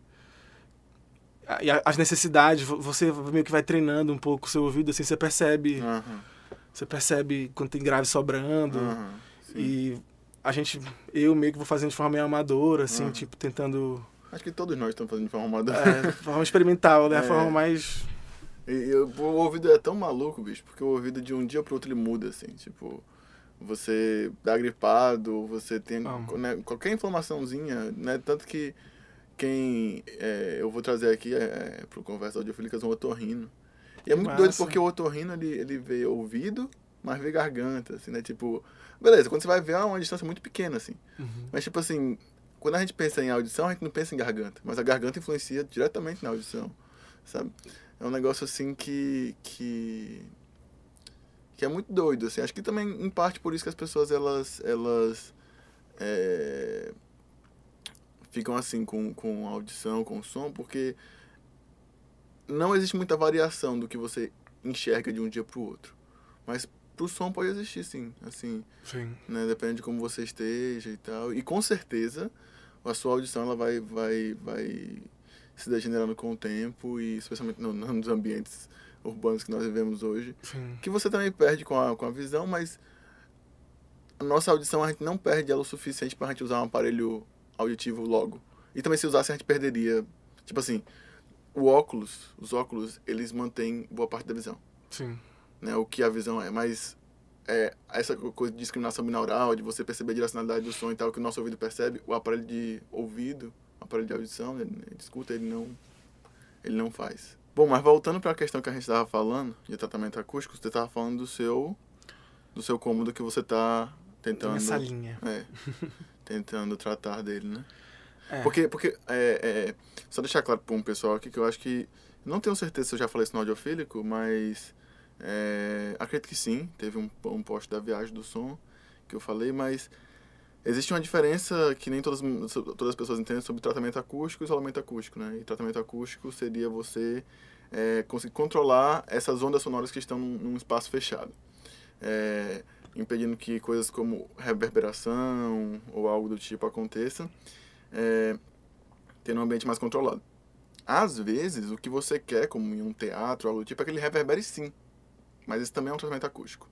E as necessidades, você meio que vai treinando um pouco o seu ouvido, assim, você percebe... Uhum. Você percebe quando tem grave sobrando. Uhum. E a gente... Eu meio que vou fazendo de forma meio amadora, assim, Uhum. tipo, tentando... Acho que todos nós estamos fazendo de forma amadora. É, de forma experimental, né? É. A forma mais... E, e o ouvido é tão maluco, bicho, porque o ouvido de um dia pro outro ele muda, assim, tipo... Você dá gripado, você tem né, qualquer inflamaçãozinha, né? Tanto que quem... É, eu vou trazer aqui é, pro Conversa Audiofílicas um otorrino. E é muito Massa. doido porque o otorrino, ele, ele vê ouvido, mas vê garganta, assim, né? Tipo... Beleza, quando você vai ver é uma distância muito pequena, assim. Uhum. Mas, tipo assim, quando a gente pensa em audição, a gente não pensa em garganta. Mas a garganta influencia diretamente na audição, sabe? É um negócio, assim, que... que... que é muito doido, assim. Acho que também, em parte, por isso que as pessoas, elas, elas é, ficam assim com, com a audição, com o som, porque não existe muita variação do que você enxerga de um dia pro outro. Mas pro som pode existir, sim, assim, Sim. né? Depende de como você esteja e tal. E com certeza, a sua audição, ela vai, vai, vai se degenerando com o tempo, e especialmente no, nos ambientes urbanos que nós vivemos hoje, Sim. que você também perde com a, com a visão, mas a nossa audição a gente não perde ela o suficiente pra gente usar um aparelho auditivo logo. E também se usasse a gente perderia, tipo assim, o óculos, os óculos, eles mantêm boa parte da visão. Sim. Né, o que a visão é, mas é, essa coisa de discriminação binaural, de você perceber a direcionalidade do som e tal, que o nosso ouvido percebe, o aparelho de ouvido, o aparelho de audição, ele, ele escuta, ele não, ele não faz. Bom, mas voltando para a questão que a gente estava falando, de tratamento acústico, você estava falando do seu, do seu cômodo que você está tentando... Essa linha. É, tentando tratar dele, né? É. Porque, porque é, é, só deixar claro para um pessoal aqui que eu acho que... Não tenho certeza se eu já falei isso no Audiofílico, mas... É, acredito que sim, teve um, um post da Viagem do Som que eu falei, mas... Existe uma diferença que nem todas, todas as pessoas entendem sobre tratamento acústico e isolamento acústico, né? E tratamento acústico seria você é, conseguir controlar essas ondas sonoras que estão num, num espaço fechado. É, impedindo que coisas como reverberação ou algo do tipo aconteça, é, tendo um ambiente mais controlado. Às vezes, o que você quer, como em um teatro ou algo do tipo, é que ele reverbere sim. Mas isso também é um tratamento acústico.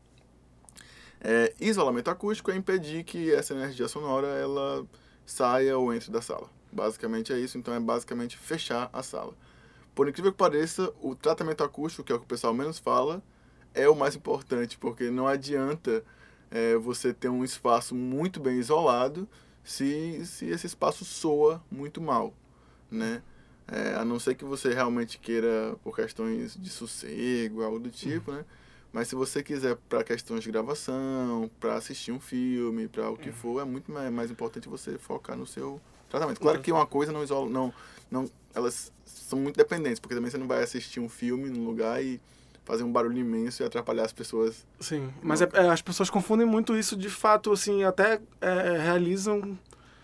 É, isolamento acústico é impedir que essa energia sonora ela saia ou entre da sala. Basicamente é isso, então é basicamente fechar a sala. Por incrível que pareça, o tratamento acústico, que é o que o pessoal menos fala, é o mais importante, porque não adianta é, você ter um espaço muito bem isolado se, se esse espaço soa muito mal, né? É, a não ser que você realmente queira por questões de sossego, algo do tipo, né? Mas se você quiser para questões de gravação, para assistir um filme, para o que for, é muito mais importante você focar no seu tratamento. Claro que uma coisa não isola, não, não, elas são muito dependentes, porque também você não vai assistir um filme num lugar e fazer um barulho imenso e atrapalhar as pessoas. Sim, mas é, é, as pessoas confundem muito isso, de fato, assim, até é, realizam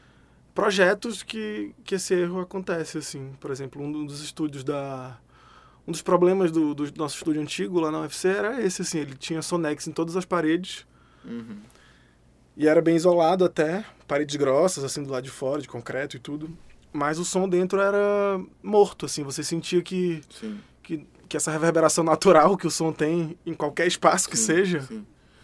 projetos que, que esse erro acontece, assim. Por exemplo, um dos estúdios da... Um dos problemas do, do nosso estúdio antigo lá na U F C era esse, assim, ele tinha Sonex em todas as paredes. Uhum. E era bem isolado até, paredes grossas, assim, do lado de fora, de concreto e tudo. Mas o som dentro era morto, assim, você sentia que, Sim. que, que essa reverberação natural que o som tem em qualquer espaço que Sim, seja, sim.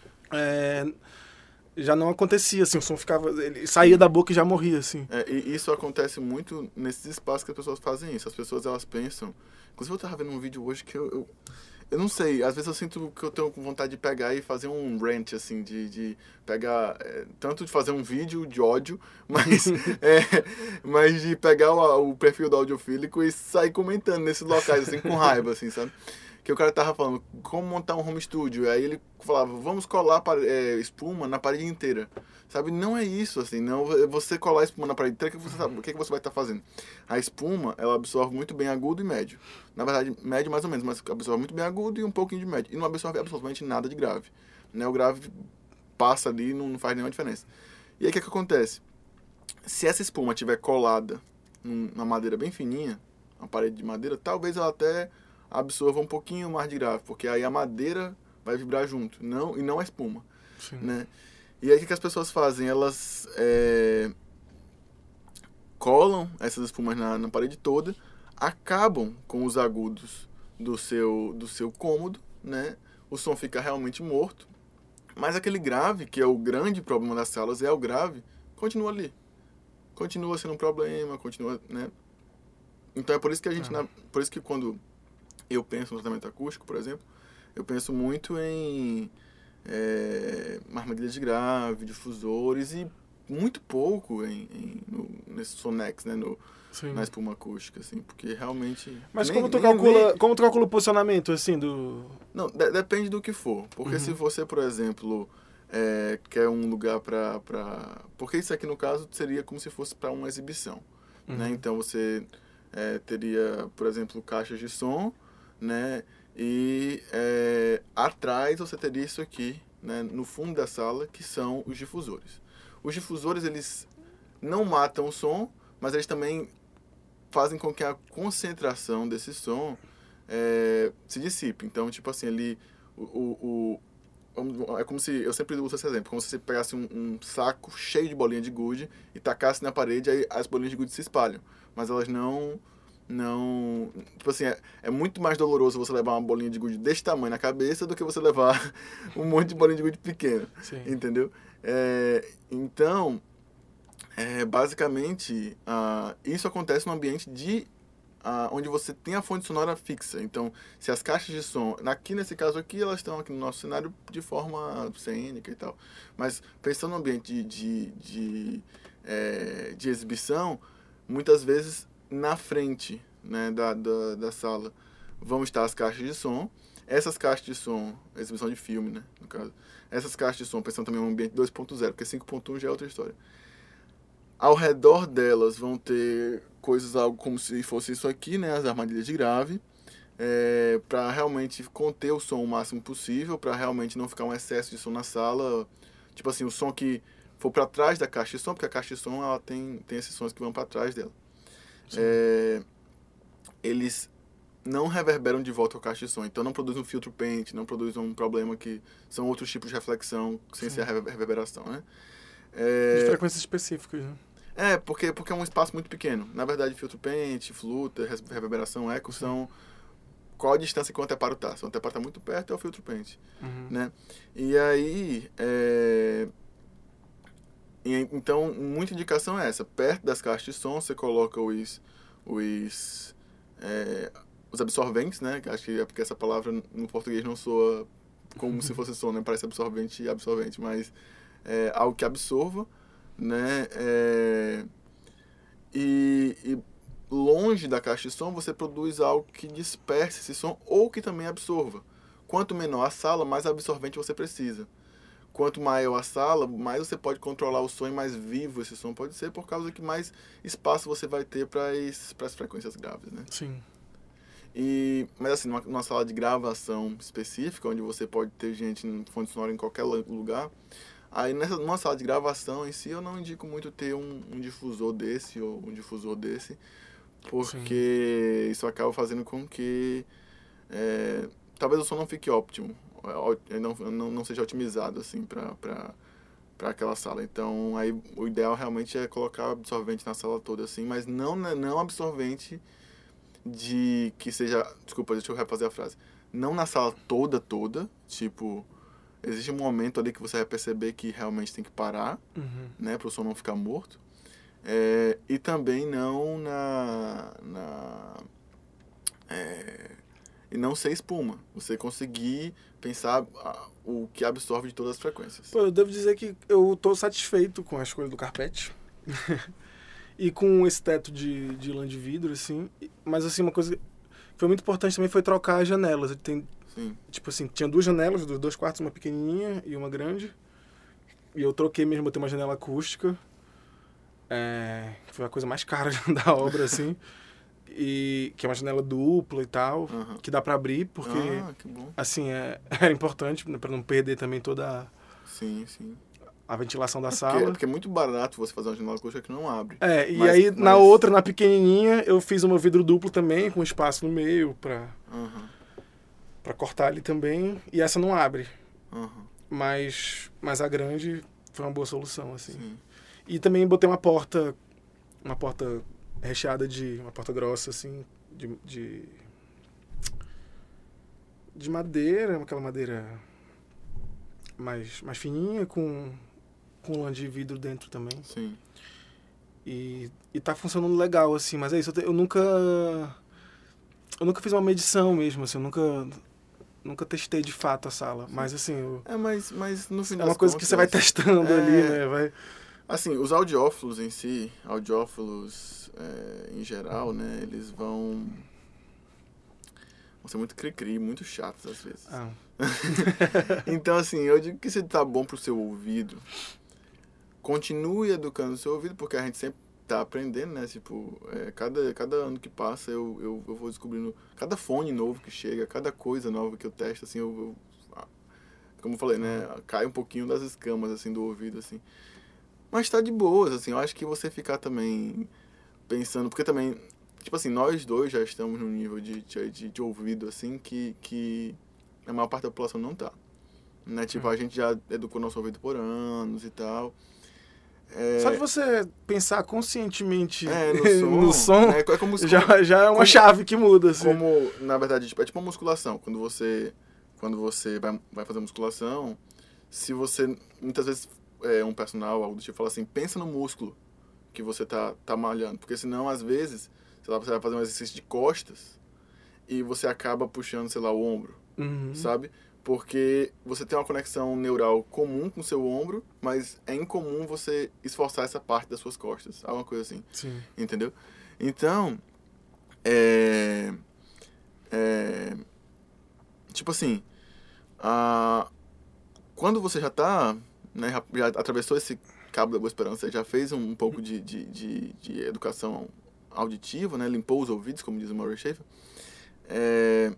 É, já não acontecia, assim, o som ficava, ele saía da boca e já morria, assim. É, e isso acontece muito nesses espaços que as pessoas fazem isso. As pessoas, elas pensam... Inclusive, eu tava vendo um vídeo hoje que eu... Eu, eu não sei, às vezes eu sinto que eu tenho vontade de pegar e fazer um rant, assim, de, de pegar... É, tanto de fazer um vídeo de ódio, mas, é, mas de pegar o, o perfil do Audiofílico e sair comentando nesses locais, assim, com raiva, assim, sabe? Que o cara tava falando como montar um home studio, aí ele falava, vamos colar é, espuma na parede inteira, sabe? Não é isso, assim, não, você colar espuma na parede inteira, o que você, sabe, o que você vai estar fazendo? A espuma, ela absorve muito bem agudo e médio, na verdade, médio mais ou menos, mas absorve muito bem agudo e um pouquinho de médio, e não absorve absolutamente nada de grave, né? O grave passa ali e não, não faz nenhuma diferença. E aí o que, que acontece? Se essa espuma estiver colada num, na madeira bem fininha, uma parede de madeira, talvez ela até absorva um pouquinho mais de grave, porque aí a madeira vai vibrar junto, não, e não a espuma. Sim. Né? E aí o que, que as pessoas fazem? Elas é, colam essas espumas na, na parede toda, acabam com os agudos do seu, do seu cômodo, né? O som fica realmente morto, mas aquele grave, que é o grande problema das salas, é o grave, continua ali. Continua sendo um problema, continua, né? Então é por isso que a gente, Ah. na, por isso que quando eu penso no tratamento acústico, por exemplo, eu penso muito em é, armadilhas de grave, difusores e muito pouco em, em no, nesse Sonex, né, no, Sim. na espuma acústica, assim, porque realmente... Mas nem- como tu nem- calcula, nem- como tu calcula o posicionamento, assim, do... Não, de- depende do que for, porque Uhum. se você, por exemplo, é, quer um lugar para... Pra... Porque isso aqui, no caso, seria como se fosse para uma exibição, né, Uhum. então você é, teria, por exemplo, caixas de som, né, e é, atrás você teria isso aqui, né, no fundo da sala, que são os difusores. Os difusores, eles não matam o som, mas eles também fazem com que a concentração desse som é, se dissipe. Então, tipo assim, ele... O, o, o, é como se... Eu sempre uso esse exemplo. Como se você pegasse um, um saco cheio de bolinha de gude e tacasse na parede, aí as bolinhas de gude se espalham. Mas elas não... não tipo assim, é, é muito mais doloroso você levar uma bolinha de gude desse tamanho na cabeça do que você levar um monte de bolinha de gude pequena. Sim. Entendeu? É, então... É, basicamente, uh, isso acontece no ambiente de, uh, onde você tem a fonte sonora fixa. Então, se as caixas de som... Aqui, nesse caso aqui, elas estão aqui no nosso cenário de forma cênica e tal. Mas, pensando no ambiente de, de, de, é, de exibição, muitas vezes, na frente, né, da, da, da sala, vão estar as caixas de som. Essas caixas de som, exibição de filme, né, no caso. Essas caixas de som, pensando também no ambiente dois ponto zero, porque cinco ponto um já é outra história. Ao redor delas vão ter coisas, algo como se fosse isso aqui, né, as armadilhas de grave, é, para realmente conter o som o máximo possível, para realmente não ficar um excesso de som na sala. Tipo assim, o som que for para trás da caixa de som, porque a caixa de som ela tem, tem esses sons que vão para trás dela. É, eles não reverberam de volta com a caixa de som, então não produzem um filtro paint, não produzem um problema que são outros tipos de reflexão sem Sim. ser a reverberação, né? É, De frequências específicas, né? É, porque, porque é um espaço muito pequeno. Na verdade, filtro paint, fluta, reverberação, eco são... Qual a distância que o anteparo está? Se o anteparo está muito perto, é o filtro paint. Uhum. Né? E aí... É... E, então, muita indicação é essa. Perto das caixas de som, você coloca os... Os, é... os absorventes, né? Acho que é porque essa palavra no português não soa como se fosse som, né? Parece absorvente e absorvente, mas é algo que absorva, né? É... E, e longe da caixa de som você produz algo que disperse esse som ou que também absorva. Quanto menor a sala, mais absorvente você precisa. Quanto maior a sala, mais você pode controlar o som e mais vivo esse som pode ser, por causa que mais espaço você vai ter para as frequências graves, né? Sim. E, mas assim, numa, numa sala de gravação específica, onde você pode ter gente em fonte sonora em qualquer lugar, aí nessa, numa sala de gravação em si, eu não indico muito ter um, um difusor desse ou um difusor desse, porque Sim. isso acaba fazendo com que é, talvez o som não fique óptimo, não, não, não seja otimizado assim para para aquela sala. Então, aí o ideal realmente é colocar absorvente na sala toda assim, mas não não absorvente de que seja, desculpa, deixa eu refazer a frase. Não na sala toda toda, tipo, existe um momento ali que você vai perceber que realmente tem que parar, uhum. né, para o som não ficar morto. É, e também não na, na é, e não ser espuma. Você conseguir pensar a, o que absorve de todas as frequências. Pô, eu devo dizer que eu tô satisfeito com a escolha do carpete. E com esse teto de, de lã de vidro, assim. Mas, assim, uma coisa que foi muito importante também foi trocar as janelas. Ele tem, Sim. tipo assim, tinha duas janelas, dos dois quartos, uma pequenininha e uma grande. E eu troquei mesmo, botei uma janela acústica. É, foi a coisa mais cara da obra, assim. E, que é uma janela dupla e tal, Uhum. que dá pra abrir, porque, ah, que bom. assim, é, era importante pra não perder também toda a, sim, sim. a ventilação da é sala. Porque, é porque é muito barato você fazer uma janela acústica que não abre. É, e mas, aí mas... na outra, na pequenininha, eu fiz um vidro duplo também, com espaço no meio pra, Uhum. pra cortar ali também, e essa não abre. Uhum. mas, mas a grande foi uma boa solução, assim. Sim. E também botei uma porta, uma porta recheada de, uma porta grossa, assim, de, de, de madeira, aquela madeira mais, mais fininha, com, com lã de vidro dentro também. Sim. E, e tá funcionando legal, assim, mas é isso, eu, te, eu nunca... Eu nunca fiz uma medição mesmo, assim, eu nunca... Nunca testei de fato a sala, mas assim... Eu, é, mas, mas no fim é das uma coisa contas, que você vai testando é, ali, né? Vai... Assim, os audiófilos em si, audiófilos é, em geral, né? Eles vão... Vão ser muito cri-cri, muito chatos às vezes. Ah. Então, assim, eu digo que se tá bom pro seu ouvido, continue educando o seu ouvido, porque a gente sempre tá aprendendo, né? Tipo, é, cada, cada ano que passa eu, eu, eu vou descobrindo... Cada fone novo que chega, cada coisa nova que eu testo, assim, eu... eu como eu falei, né? Cai um pouquinho das escamas, assim, do ouvido, assim. Mas tá de boas, assim. Eu acho que você ficar também pensando... Porque também, tipo assim, nós dois já estamos num nível de, de, de ouvido, assim, que, que a maior parte da população não tá. Né? Tipo, Hum. a gente já educou nosso ouvido por anos e tal. É... Só de você pensar conscientemente é, no som, no som né? É como, já, já é uma como, chave que muda. Assim. Como, na verdade, tipo, é tipo uma musculação. Quando você, quando você vai, vai fazer musculação, se você, muitas vezes, é, um personal, algo do tipo, fala assim, pensa no músculo que você tá, tá malhando. Porque senão, às vezes, sei lá, você vai fazer um exercício de costas e você acaba puxando, sei lá, o ombro, Uhum. sabe? Porque você tem uma conexão neural comum com o seu ombro, mas é incomum você esforçar essa parte das suas costas. Alguma coisa assim. Sim. Entendeu? Então, é... é tipo assim, a, quando você já tá, né, já, já atravessou esse cabo da boa esperança, já fez um, um pouco de, de, de, de educação auditiva, né, limpou os ouvidos, como diz o Murray Schafer, é...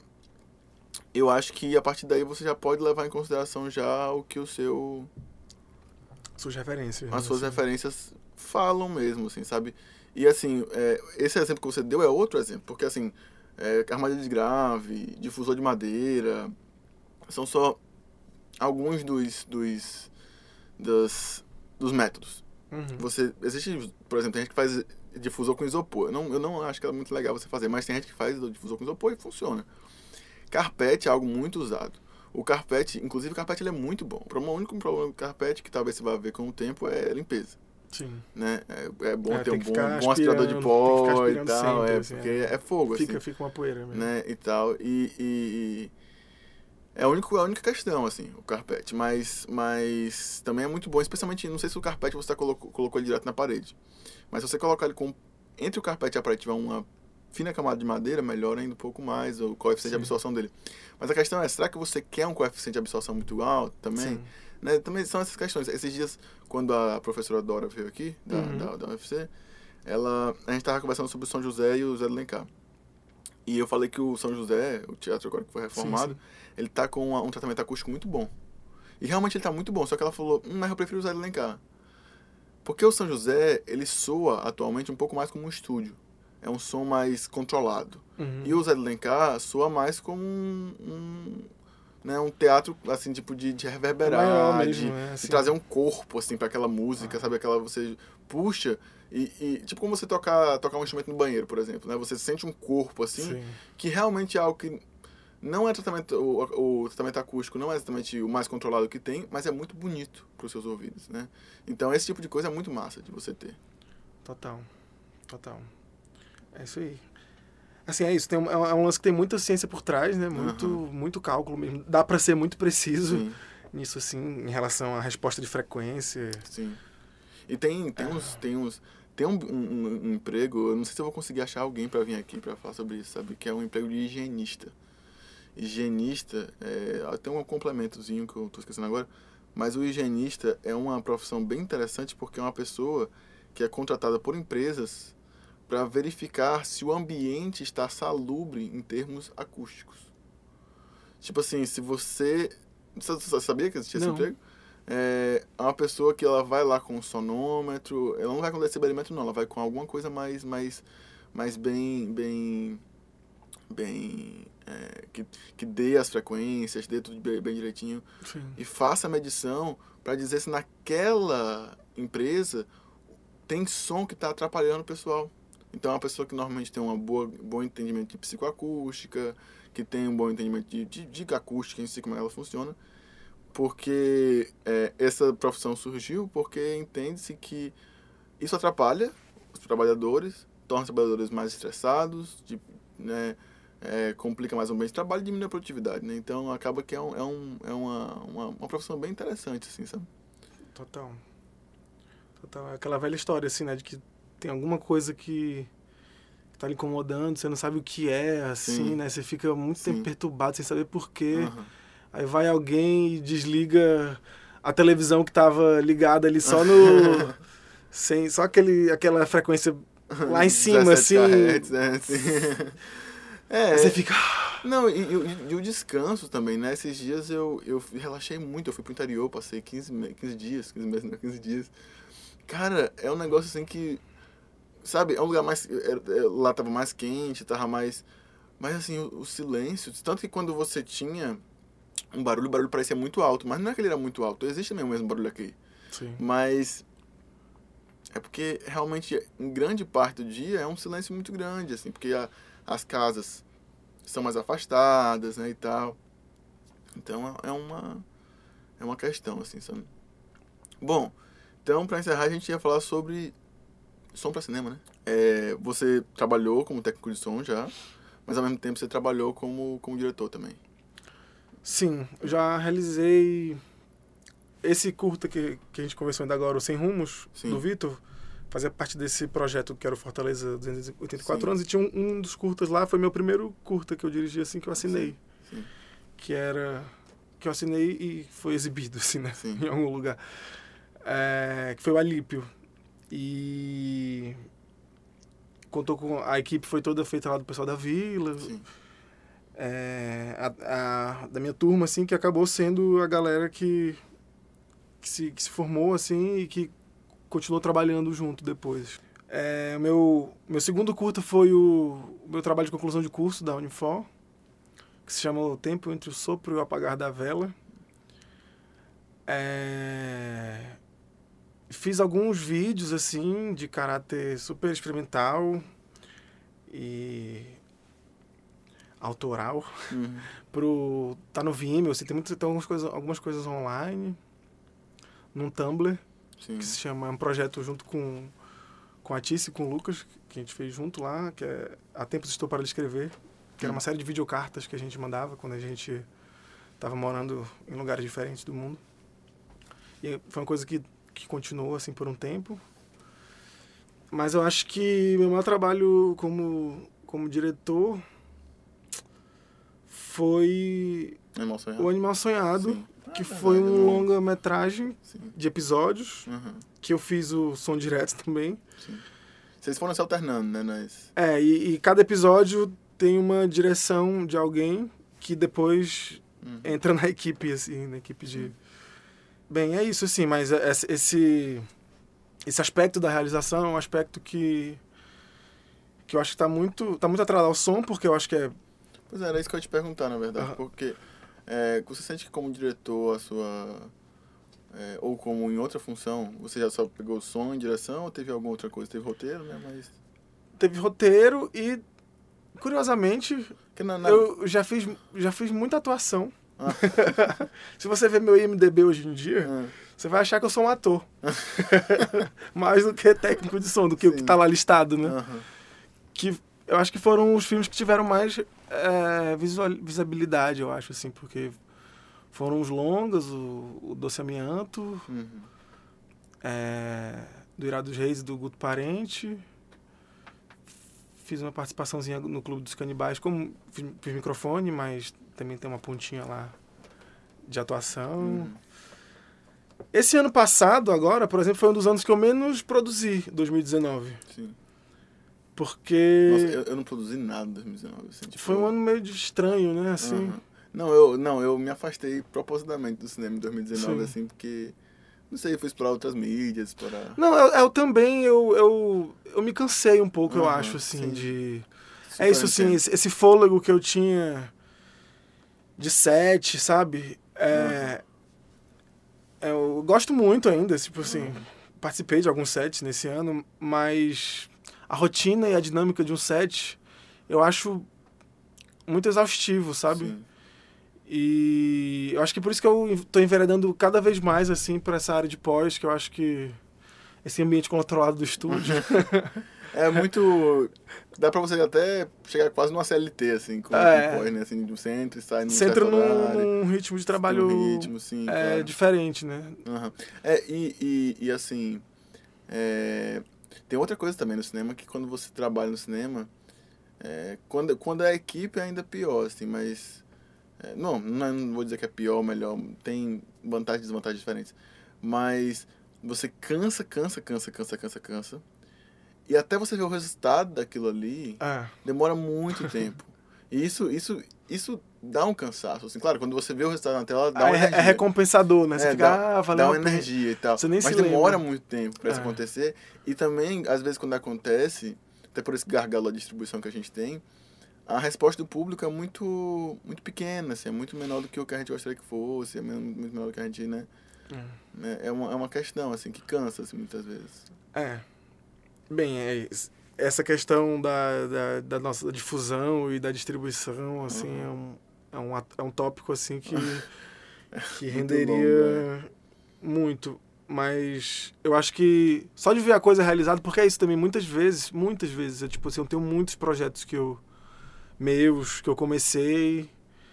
eu acho que a partir daí você já pode levar em consideração já o que o seu... Suas referências. As suas assim. referências falam mesmo, assim, sabe? E assim, é, esse exemplo que você deu é outro exemplo, porque assim, é, armadilha de grave, difusor de madeira, são só alguns dos, dos, dos, dos métodos. Uhum. Você, existe, por exemplo, tem gente que faz difusor com isopor. Eu não, eu não acho que é muito legal você fazer, mas tem gente que faz difusor com isopor e funciona. Carpete é algo muito usado. O carpete, inclusive o carpete ele é muito bom. O único problema do carpete, que talvez você vá ver com o tempo, é a limpeza. Sim. Né? É, é bom É, ter um que bom, bom aspirador aspirador de pó e tal, sempre, é, assim, porque é. é fogo, Fica, assim. fica uma poeira mesmo. Né? E tal, e... e, e é a única, a única questão, assim, o carpete. Mas, mas também é muito bom, especialmente, não sei se o carpete você colocou, colocou ele direto na parede. Mas se você colocar ele com, entre o carpete e a parede tiver uma fina camada de madeira, melhora ainda um pouco mais o coeficiente Sim. de absorção dele. Mas a questão é, será que você quer um coeficiente de absorção muito alto também? Sim. Né? Também são essas questões. Esses dias, quando a professora Dora veio aqui, da, uhum. da, da U F C, ela, a gente estava conversando sobre o São José e o Zé do Alencar. E eu falei que o São José, o teatro agora que foi reformado, sim, sim. ele tá com uma, um tratamento acústico muito bom. E realmente ele tá muito bom, só que ela falou, hum, mas eu prefiro o Zé do Alencar. Porque o São José, ele soa atualmente um pouco mais como um estúdio. É um som mais controlado. Uhum. E o Zé do Alencar soa mais como um, um, né, um teatro, assim, tipo, de, de reverberar, é mesmo, de, é, assim. de trazer um corpo, assim, para aquela música, ah. sabe? Aquela, você puxa e, e, tipo, como você tocar, tocar um instrumento no banheiro, por exemplo, né? Você sente um corpo, assim, Sim. que realmente é algo que não é tratamento, o, o tratamento acústico não é exatamente o mais controlado que tem, mas é muito bonito para os seus ouvidos, né? Então, esse tipo de coisa é muito massa de você ter. Total, total. É isso aí. Assim, é isso. Tem um, é um lance que tem muita ciência por trás, né? Muito, uhum. muito cálculo mesmo. Dá para ser muito preciso Sim. nisso, assim, em relação à resposta de frequência. Sim. E tem, tem, ah. uns, tem, uns, tem um, um, um emprego, eu não sei se eu vou conseguir achar alguém para vir aqui para falar sobre isso, sabe? Que é um emprego de higienista. Higienista, é, tem um complementozinho que eu tô esquecendo agora, mas o higienista é uma profissão bem interessante porque é uma pessoa que é contratada por empresas para verificar se o ambiente está salubre em termos acústicos. Tipo assim, se você... Você sabia que existia esse emprego? É uma pessoa que ela vai lá com um sonômetro, ela não vai com decibelímetro não, ela vai com alguma coisa mais, mais, mais bem, bem, bem é, que, que dê as frequências, dê tudo bem, bem direitinho. Sim. E faça a medição para dizer se naquela empresa tem som que está atrapalhando o pessoal. Então, é uma pessoa que normalmente tem um bom entendimento de psicoacústica, que tem um bom entendimento de, de, de acústica em si, como ela funciona, porque é, essa profissão surgiu porque entende-se que isso atrapalha os trabalhadores, torna os trabalhadores mais estressados, de, né, é, complica mais o ambiente de trabalho e diminui a produtividade, né? Então, acaba que é, um, é, um, é uma, uma, uma profissão bem interessante, assim, sabe? Total. Total. É aquela velha história, assim, né? De que tem alguma coisa que tá lhe incomodando, você não sabe o que é, assim, Sim. né? Você fica muito Sim. tempo perturbado sem saber por quê. Uhum. Aí vai alguém e desliga a televisão que tava ligada ali só no... sem, só aquele, aquela frequência lá em cima, assim. Hertz, né? Assim. É, aí você fica... Não, e, e, e o descanso também, né? Esses dias eu, eu relaxei muito, eu fui pro interior, passei quinze, quinze dias, quinze meses, não, quinze dias. Cara, é um negócio assim que, sabe, é um lugar mais, é, é, lá tava mais quente, tava mais, mas assim, o, o silêncio, tanto que quando você tinha um barulho, o barulho parecia muito alto, mas não é que ele era muito alto, existe também o mesmo barulho aqui. Sim. Mas é porque realmente, em grande parte do dia, é um silêncio muito grande, assim, porque a, as casas são mais afastadas, né, e tal. Então, é uma, é uma questão, assim, sabe? Bom, então, para encerrar, a gente ia falar sobre som para cinema, né? É, você trabalhou como técnico de som já, mas ao mesmo tempo você trabalhou como, como diretor também. Sim, eu já realizei esse curta que, que a gente conversou ainda agora, o Sem Rumos, Sim. do Vitor, fazia parte desse projeto que era o Fortaleza duzentos e oitenta e quatro Sim. anos, e tinha um, um dos curtas lá, foi meu primeiro curta que eu dirigi, assim, que eu assinei. Sim. Sim. Que era... que eu assinei e foi exibido, assim, né? Sim. Em algum lugar. É, que foi o Alípio. E... contou com... a equipe foi toda feita lá do pessoal da Vila. Sim. É, a, a, da minha turma, assim, que acabou sendo a galera que, que, se, que se formou, assim, e que continuou trabalhando junto depois. É, o meu, meu segundo curta foi o, o meu trabalho de conclusão de curso da Unifor, que se chama O Tempo Entre o Sopro e o Apagar da Vela. É, fiz alguns vídeos, assim, de caráter super experimental e autoral. Uhum. Pro, tá no Vimeo, assim, tem, muito, tem algumas, coisas, algumas coisas online, num Tumblr, Sim. que se chama, é um projeto junto com, com a Tice e com o Lucas, que a gente fez junto lá, que é Há Tempos Estou Para Lhe Escrever, que era uma série de videocartas que a gente mandava quando a gente estava morando em lugares diferentes do mundo. E foi uma coisa que, que continuou, assim, por um tempo. Mas eu acho que meu maior trabalho como, como diretor foi Animal Sonhado. O Animal Sonhado, Sim. que Ah, foi verdade, um eu- longa-metragem Sim. de episódios, Uhum. que eu fiz o som direto também. Sim. Vocês foram se alternando, né? Nós... É, e, e cada episódio tem uma direção de alguém que depois Uhum. entra na equipe, assim, na equipe de... Bem, é isso, assim, mas esse, esse aspecto da realização é um aspecto que, que eu acho que está muito, tá muito atrelado ao som, porque eu acho que é... Pois é, era isso que eu ia te perguntar, na verdade, Uhum. porque é, você sente que como diretor a sua... É, ou como em outra função, você já só pegou som e direção ou teve alguma outra coisa? Teve roteiro, né? Mas... Teve roteiro e, curiosamente, Que na, na... eu já fiz, já fiz muita atuação. Ah. Se você ver meu I M D B hoje em dia, Ah. você vai achar que eu sou um ator. Mais do que técnico de som, do que o que Sim. tá lá listado, né? Aham. Que eu acho que foram os filmes que tiveram mais é, visual, visibilidade, eu acho, assim, porque foram os longas, o, o Doce Amianto, Uhum. é, do Irá dos Reis e do Guto Parente. Fiz uma participaçãozinha no Clube dos Canibais, como fiz, fiz microfone, mas também tem uma pontinha lá de atuação. Uhum. Esse ano passado, agora, por exemplo, foi um dos anos que eu menos produzi, dois mil e dezenove. Sim. Porque Nossa, eu, eu não produzi nada em dois mil e dezenove. Assim, tipo, foi um ano meio de estranho, né? Assim, Aham. Não, eu, não, eu me afastei propositadamente do cinema em dois mil e dezenove, Sim. assim, porque, não sei, fui explorar outras mídias, explorar... Não, eu, eu também, eu, eu, eu me cansei um pouco, eu Aham, acho, assim, sim. de... super É isso, assim, entendo. esse, esse fôlego que eu tinha de set, sabe? É, é, eu gosto muito ainda, tipo assim, participei de alguns sets nesse ano, mas a rotina e a dinâmica de um set eu acho muito exaustivo, sabe? Sim. E eu acho que por isso que eu tô enveredando cada vez mais, assim, pra essa área de pós, que eu acho que esse ambiente controlado do estúdio. É muito... Dá pra você até chegar quase numa C L T, assim, com, com É, pós, né? Assim, do centro, sai num você certo entra num, horário, num ritmo de num trabalho ritmo, sim, é, claro. diferente, né? Aham. É, e, e, e assim, é, tem outra coisa também no cinema, que quando você trabalha no cinema, é, quando, quando é equipe é ainda pior, assim, mas... é, não, não, é- não vou dizer que é pior ou melhor, tem vantagens e desvantagens diferentes, mas você cansa, cansa, cansa, cansa, cansa, cansa, e até você ver o resultado daquilo ali, É. demora muito tempo. E isso, isso, isso dá um cansaço, assim, claro, quando você vê o resultado na tela, dá Aí uma é, é energia. recompensador, né? Você É, fica, dá, ah, valeu dá a uma pena. energia e tal. Você nem Mas se demora lembra. muito tempo pra isso É. acontecer. E também, às vezes, quando acontece, até por esse gargalo da distribuição que a gente tem, a resposta do público é muito, muito pequena, assim, é muito menor do que o que a gente gostaria que fosse, é men- muito menor do que a gente, né? É, é uma, é uma questão, assim, que cansa, assim, muitas vezes. É. Bem, é isso. Essa questão da, da, da nossa difusão e da distribuição, assim, é, um, é, um, at- é um tópico, assim, que, que Muito longo, é. renderia muito. Mas eu acho que só de ver a coisa realizada, porque é isso também, muitas vezes, muitas vezes, eu, tipo assim, eu tenho muitos projetos que eu, meus, que eu comecei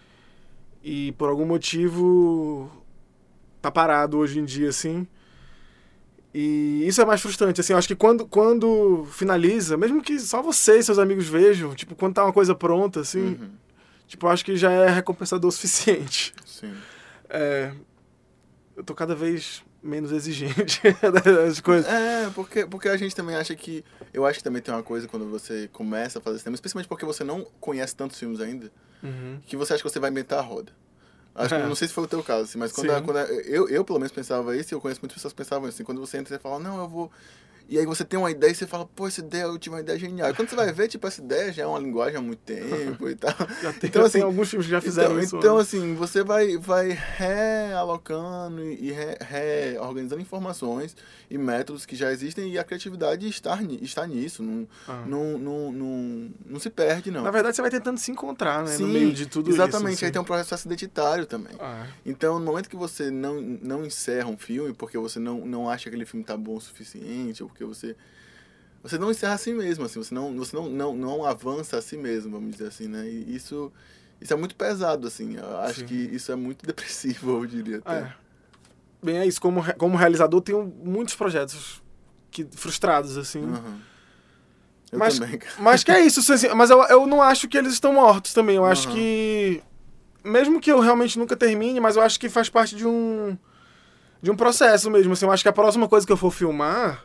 e por algum motivo tá parado hoje em dia, assim. E isso é mais frustrante, assim, eu acho que quando, quando finaliza, mesmo que só você e seus amigos vejam, tipo, quando tá uma coisa pronta, assim, Uhum, tipo, eu acho que já é recompensador o suficiente. sim. É, eu tô cada vez menos exigente das coisas. É, porque, porque a gente também acha que... Eu acho que também tem uma coisa quando você começa a fazer cinema, especialmente porque você não conhece tantos filmes ainda, Uhum. que você acha que você vai inventar a roda. Acho que É. não sei se foi o teu caso, assim, mas quando, a- Sim. quando a- eu, eu pelo menos pensava isso, e eu conheço muitas pessoas que pensavam assim, quando você entra e fala, não, eu vou... E aí você tem uma ideia e você fala, pô, essa ideia, eu tive uma ideia genial. E quando você vai ver, tipo, essa ideia já é uma linguagem há muito tempo e tal. Já tem, Então, já tem assim, alguns filmes que já fizeram então, isso. então né? assim, você vai, vai realocando e re- reorganizando informações e métodos que já existem e a criatividade está, ni- está nisso. Não, Ah. não, não, não, não se perde, não. Na verdade, você vai tentando se encontrar, né? Sim, no meio de tudo exatamente. isso. Aí assim. tem um processo identitário também. Ah, Então, no momento que você não, não encerra um filme porque você não, não acha que aquele filme tá bom o suficiente, ou porque você... Você não encerra a si mesmo, assim, você não, você não, não, não avança a si mesmo, vamos dizer assim, né? E isso, isso é muito pesado, assim. Eu acho Sim. que isso é muito depressivo, eu diria até. é. Bem, é isso. Como, re- como realizador, tenho muitos projetos que, frustrados, assim. Aham. Eu mas, também, cara. mas que é isso, assim, mas eu, eu não acho que eles estão mortos também. Eu acho Aham. que, mesmo que eu realmente nunca termine, mas eu acho que faz parte de um, de um processo mesmo. Assim, eu acho que a próxima coisa que eu for filmar,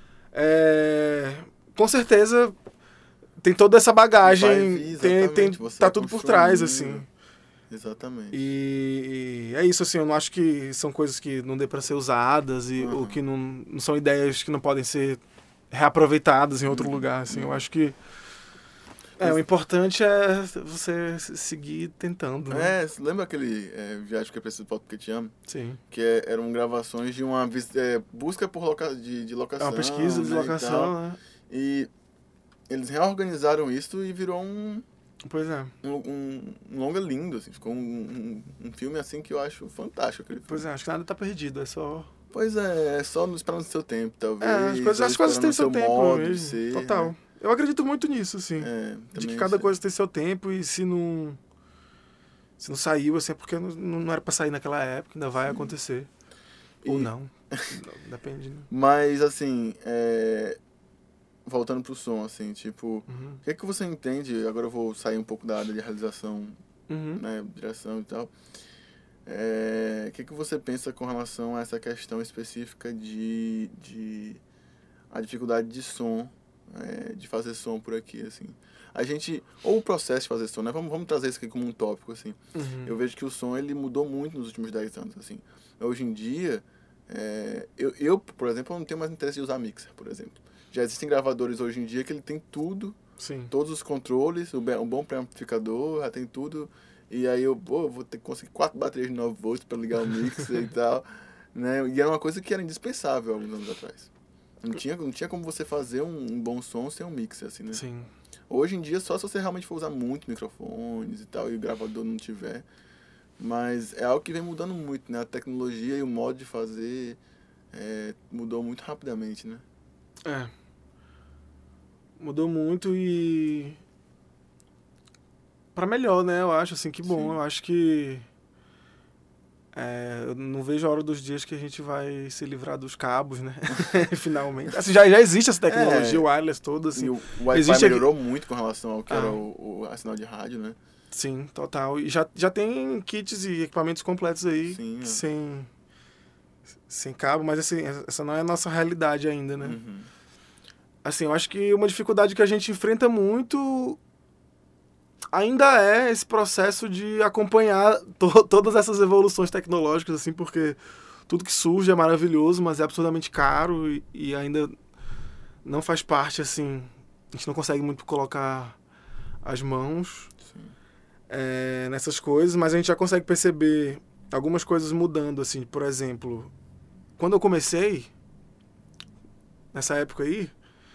é, com certeza, tem toda essa bagagem, Vai vir, tem, tem, exatamente, você tá vai tudo por trás, construindo. assim. Exatamente. E, e é isso, assim, eu não acho que são coisas que não dê pra ser usadas e, Uhum. ou que não, não são ideias que não podem ser reaproveitadas em outro Uhum. lugar, assim. Uhum. Eu acho que é, Mas- o importante é você seguir tentando, né? É, você lembra aquele é, Viagem que eu preciso volto porque te amo? Sim. Que é- eram gravações de uma vis- é, busca por loca, de, de É locação. uma pesquisa de né, e tal. locação, né? E eles reorganizaram isso e virou um, Pois é. um, um- um longa lindo, assim. Ficou um, um, um filme assim que eu acho fantástico aquele filme. Pois é, acho que nada tá perdido, é só... Pois é, é só no- esperando o seu tempo, talvez. É, as coisas, ou as coisas esperando têm o seu tempo modo de mesmo, ser, total. né? Eu acredito muito nisso, assim. É, de também que cada sei. coisa tem seu tempo e se não... Se não saiu, assim, é porque não, não era pra sair naquela época, ainda vai acontecer. Ou E- não. Não, depende, né? Mas, assim, é, voltando pro som, assim, tipo, Uhum. o que é que você entende, agora eu vou sair um pouco da área de realização, Uhum. né, direção e tal, é, o que é que você pensa com relação a essa questão específica de, de a dificuldade de som, é, de fazer som por aqui, assim? A gente, ou o processo de fazer som, né, vamos, vamos trazer isso aqui como um tópico, assim. Uhum. Eu vejo que o som, ele mudou muito nos últimos dez anos, assim. Hoje em dia, é, eu, eu, por exemplo, eu não tenho mais interesse de usar mixer, por exemplo. Já existem gravadores hoje em dia que ele tem tudo Sim. todos os controles, um bom pré-amplificador, já tem tudo. E aí eu pô, vou ter que conseguir quatro baterias de nove volts para ligar o mixer e tal. Né? E era uma coisa que era indispensável alguns anos atrás. Não tinha, não tinha como você fazer um, um bom som sem um mixer, assim, né? Sim. Hoje em dia, só se você realmente for usar muito microfones e tal, e o gravador não tiver. Mas é algo que vem mudando muito, né? A tecnologia e o modo de fazer é, mudou muito rapidamente, né? É. Mudou muito e... Pra melhor, né? Eu acho, assim, que bom. Sim. Eu acho que... É, eu não vejo a hora dos dias que a gente vai se livrar dos cabos, né? Finalmente. Assim, já, já existe essa tecnologia, é, o wireless todo, assim. E o Wi-Fi existe melhorou aqui... muito com relação ao que ah. era o, o a sinal de rádio, né? Sim, total. E já, já tem kits e equipamentos completos aí, Sim, é. sem, sem cabo, mas assim, essa não é a nossa realidade ainda, né? Uhum. Assim, eu acho que uma dificuldade que a gente enfrenta muito ainda é esse processo de acompanhar to- todas essas evoluções tecnológicas, assim, porque tudo que surge é maravilhoso, mas é absurdamente caro e, e ainda não faz parte, assim, a gente não consegue muito colocar as mãos é, nessas coisas, mas a gente já consegue perceber algumas coisas mudando, assim, por exemplo, quando eu comecei, nessa época aí,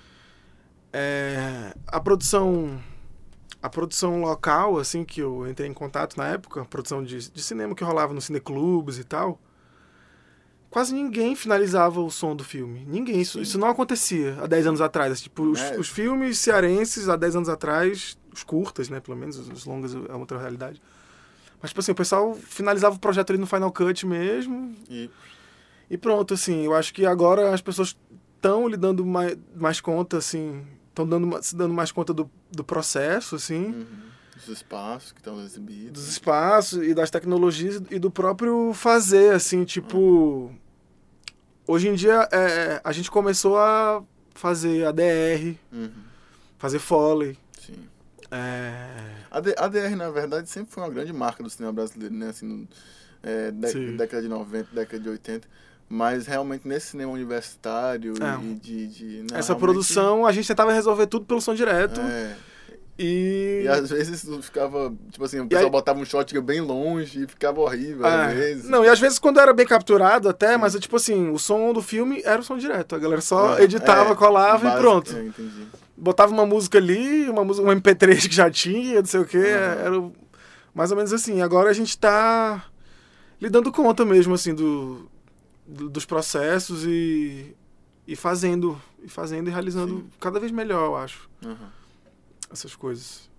é, a produção... A produção local, assim, que eu entrei em contato na época, a produção de, de cinema que rolava nos cineclubes e tal, quase ninguém finalizava o som do filme. Ninguém. Isso, isso não acontecia há dez anos atrás. Tipo, os, é. os filmes cearenses, há dez anos atrás, os curtas, né, pelo menos, os longas é outra realidade. Mas, tipo assim, o pessoal finalizava o projeto ali no Final Cut mesmo. E, e pronto, assim. Eu acho que agora as pessoas estão lhe dando mais, mais conta, assim... Estão dando, se dando mais conta do, do processo, assim. Uhum. Dos espaços que estão exibidos. Dos espaços e das tecnologias e do próprio fazer, assim, tipo... Uhum. Hoje em dia, é, a gente começou a fazer A D R, uhum. fazer Foley. Sim. É... A, D, A D R, na verdade, sempre foi uma grande marca do cinema brasileiro, né? Assim, no, é, de, década de noventa, década de oitenta. Mas realmente nesse cinema universitário é. e de... de não, Essa realmente... produção, a gente tentava resolver tudo pelo som direto. É. E... e às vezes ficava... Tipo assim, o pessoal aí... botava um shot bem longe e ficava horrível, é. às vezes. Não, e às vezes quando era bem capturado até, Sim. mas tipo assim, o som do filme era o som direto. A galera só ah, editava, é, colava básico, e pronto. É, entendi. Botava uma música ali, uma música, um M P três que já tinha, não sei o quê. Uhum. Era mais ou menos assim. Agora a gente tá lidando conta mesmo, assim, do... dos processos e, e fazendo e fazendo e realizando Sim. cada vez melhor, eu acho. Uhum. Essas coisas.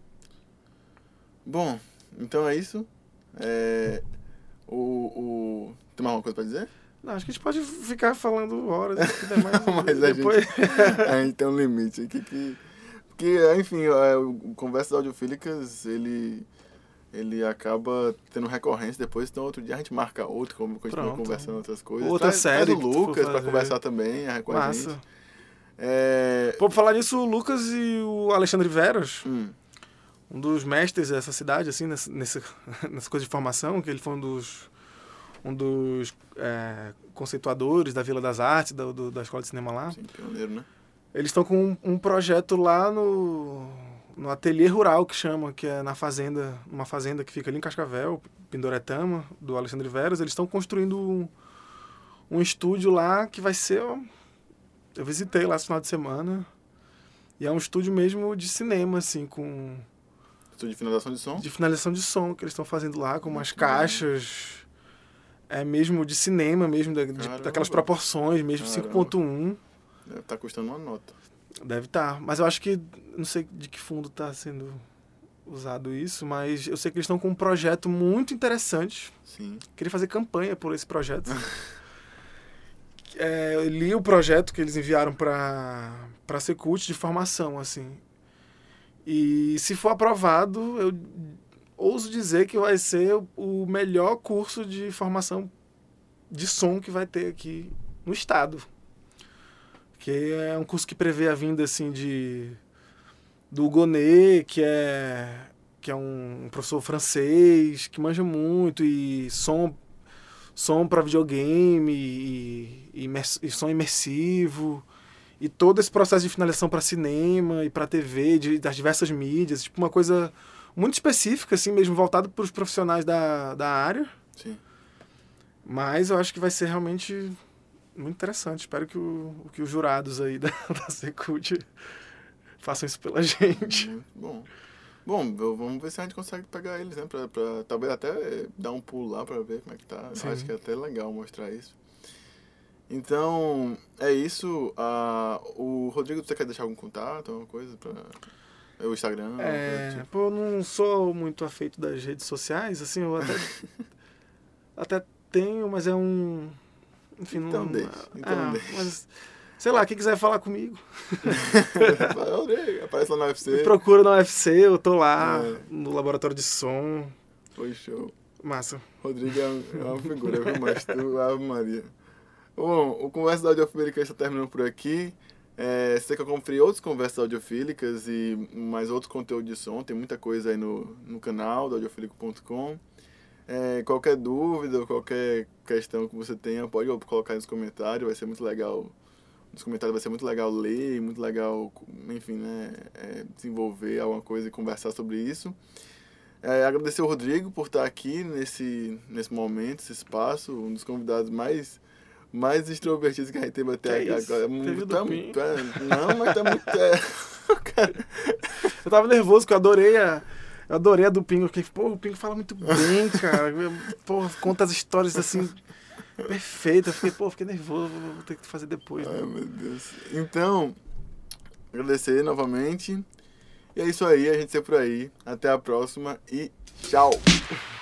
Bom, então é isso. É, o, o... Tem mais alguma coisa pra dizer? Não, acho que a gente pode ficar falando horas. Mais, Mas depois... a, gente, a gente tem um limite aqui que... Porque, enfim, o Conversas Audiofílicas, ele... ele acaba tendo recorrência depois, então outro dia a gente marca outro, como continua conversando outras coisas. Outra traz, série. Traz o Lucas pra conversar também com a Massa. gente. É... Pô, pra falar nisso, o Lucas e o Alexandre Veras, hum. um dos mestres dessa cidade, assim, nessa, nessa, nessa coisa de formação, que ele foi um dos, um dos é, conceituadores da Vila das Artes, da, do, da Escola de Cinema lá. Sim, pioneiro, né? Eles estão com um, um projeto lá no... no ateliê rural, que chama, que é na fazenda, uma fazenda que fica ali em Cascavel, Pindoretama, do Alexandre Veras. Eles estão construindo um, um estúdio lá que vai ser... Ó, eu visitei lá esse final de semana. E é um estúdio mesmo de cinema, assim, com... Estúdio de finalização de som? De finalização de som, que eles estão fazendo lá, com umas caixas... É mesmo de cinema, mesmo, de, de, daquelas proporções, mesmo Caramba. cinco ponto um. Deve estar custando uma nota. Deve estar, mas eu acho que, não sei de que fundo está sendo usado isso, mas eu sei que eles estão com um projeto muito interessante. Sim. Queria fazer campanha por esse projeto. é, eu li o projeto que eles enviaram para para Secult de formação, assim. E se for aprovado, eu ouso dizer que vai ser o melhor curso de formação de som que vai ter aqui no estado. Que é um curso que prevê a vinda, assim, de... do Gonnet, que é, que é um professor francês, que manja muito, e som, som para videogame, e, e, imers, e som imersivo, e todo esse processo de finalização para cinema e para T V, de, das diversas mídias, tipo uma coisa muito específica, assim mesmo, voltado para os profissionais da, da área. Sim. Mas eu acho que vai ser realmente muito interessante. Espero que, o, que os jurados aí da, da Secult façam isso pela gente. Muito bom. Bom, vamos ver se a gente consegue pegar eles, né? Pra, pra talvez até dar um pulo lá pra ver como é que tá. Sim. Acho que é até legal mostrar isso. Então, é isso. Ah, o Rodrigo, você quer deixar algum contato, alguma coisa pra... O Instagram? É, tipo? pô, eu não sou muito afeito das redes sociais, assim, eu até, até tenho, mas é um... Enfim, Então não... deixa, então é, deixa. Mas, sei lá, quem quiser falar comigo, Rodrigo, aparece lá no U F C. me procura no U F C, eu tô lá É. no laboratório de som. Foi show. Massa. Rodrigo é, um, é uma figura, viu, mas tu, Ave Maria. Bom, o Conversa da Audiofílica está terminando por aqui. É, se você quer conferir outras conversas audiofílicas e mais outros conteúdos de som, tem muita coisa aí no, no canal do audiofílico ponto com. É, qualquer dúvida, qualquer questão que você tenha, pode colocar aí nos comentários, vai ser muito legal. Nos comentários vai ser muito legal ler, muito legal, enfim, né, é, desenvolver alguma coisa e conversar sobre isso. É, agradecer ao Rodrigo por estar aqui nesse, nesse momento, esse espaço, um dos convidados mais... mais extrovertidos que a gente teve até Que isso? agora. Teve o Tá, Dupin. tá, não, mas tá muito... É, cara, Eu tava nervoso, porque eu adorei a... Eu adorei a do Pingo. Eu fiquei, pô, o Pingo fala muito bem, cara. Pô, conta as histórias assim, perfeitas. Eu fiquei, pô, fiquei nervoso, vou ter que fazer depois. ai, Né? meu Deus. Então, agradecer novamente. E é isso aí, a gente se vê por aí. Até a próxima e tchau!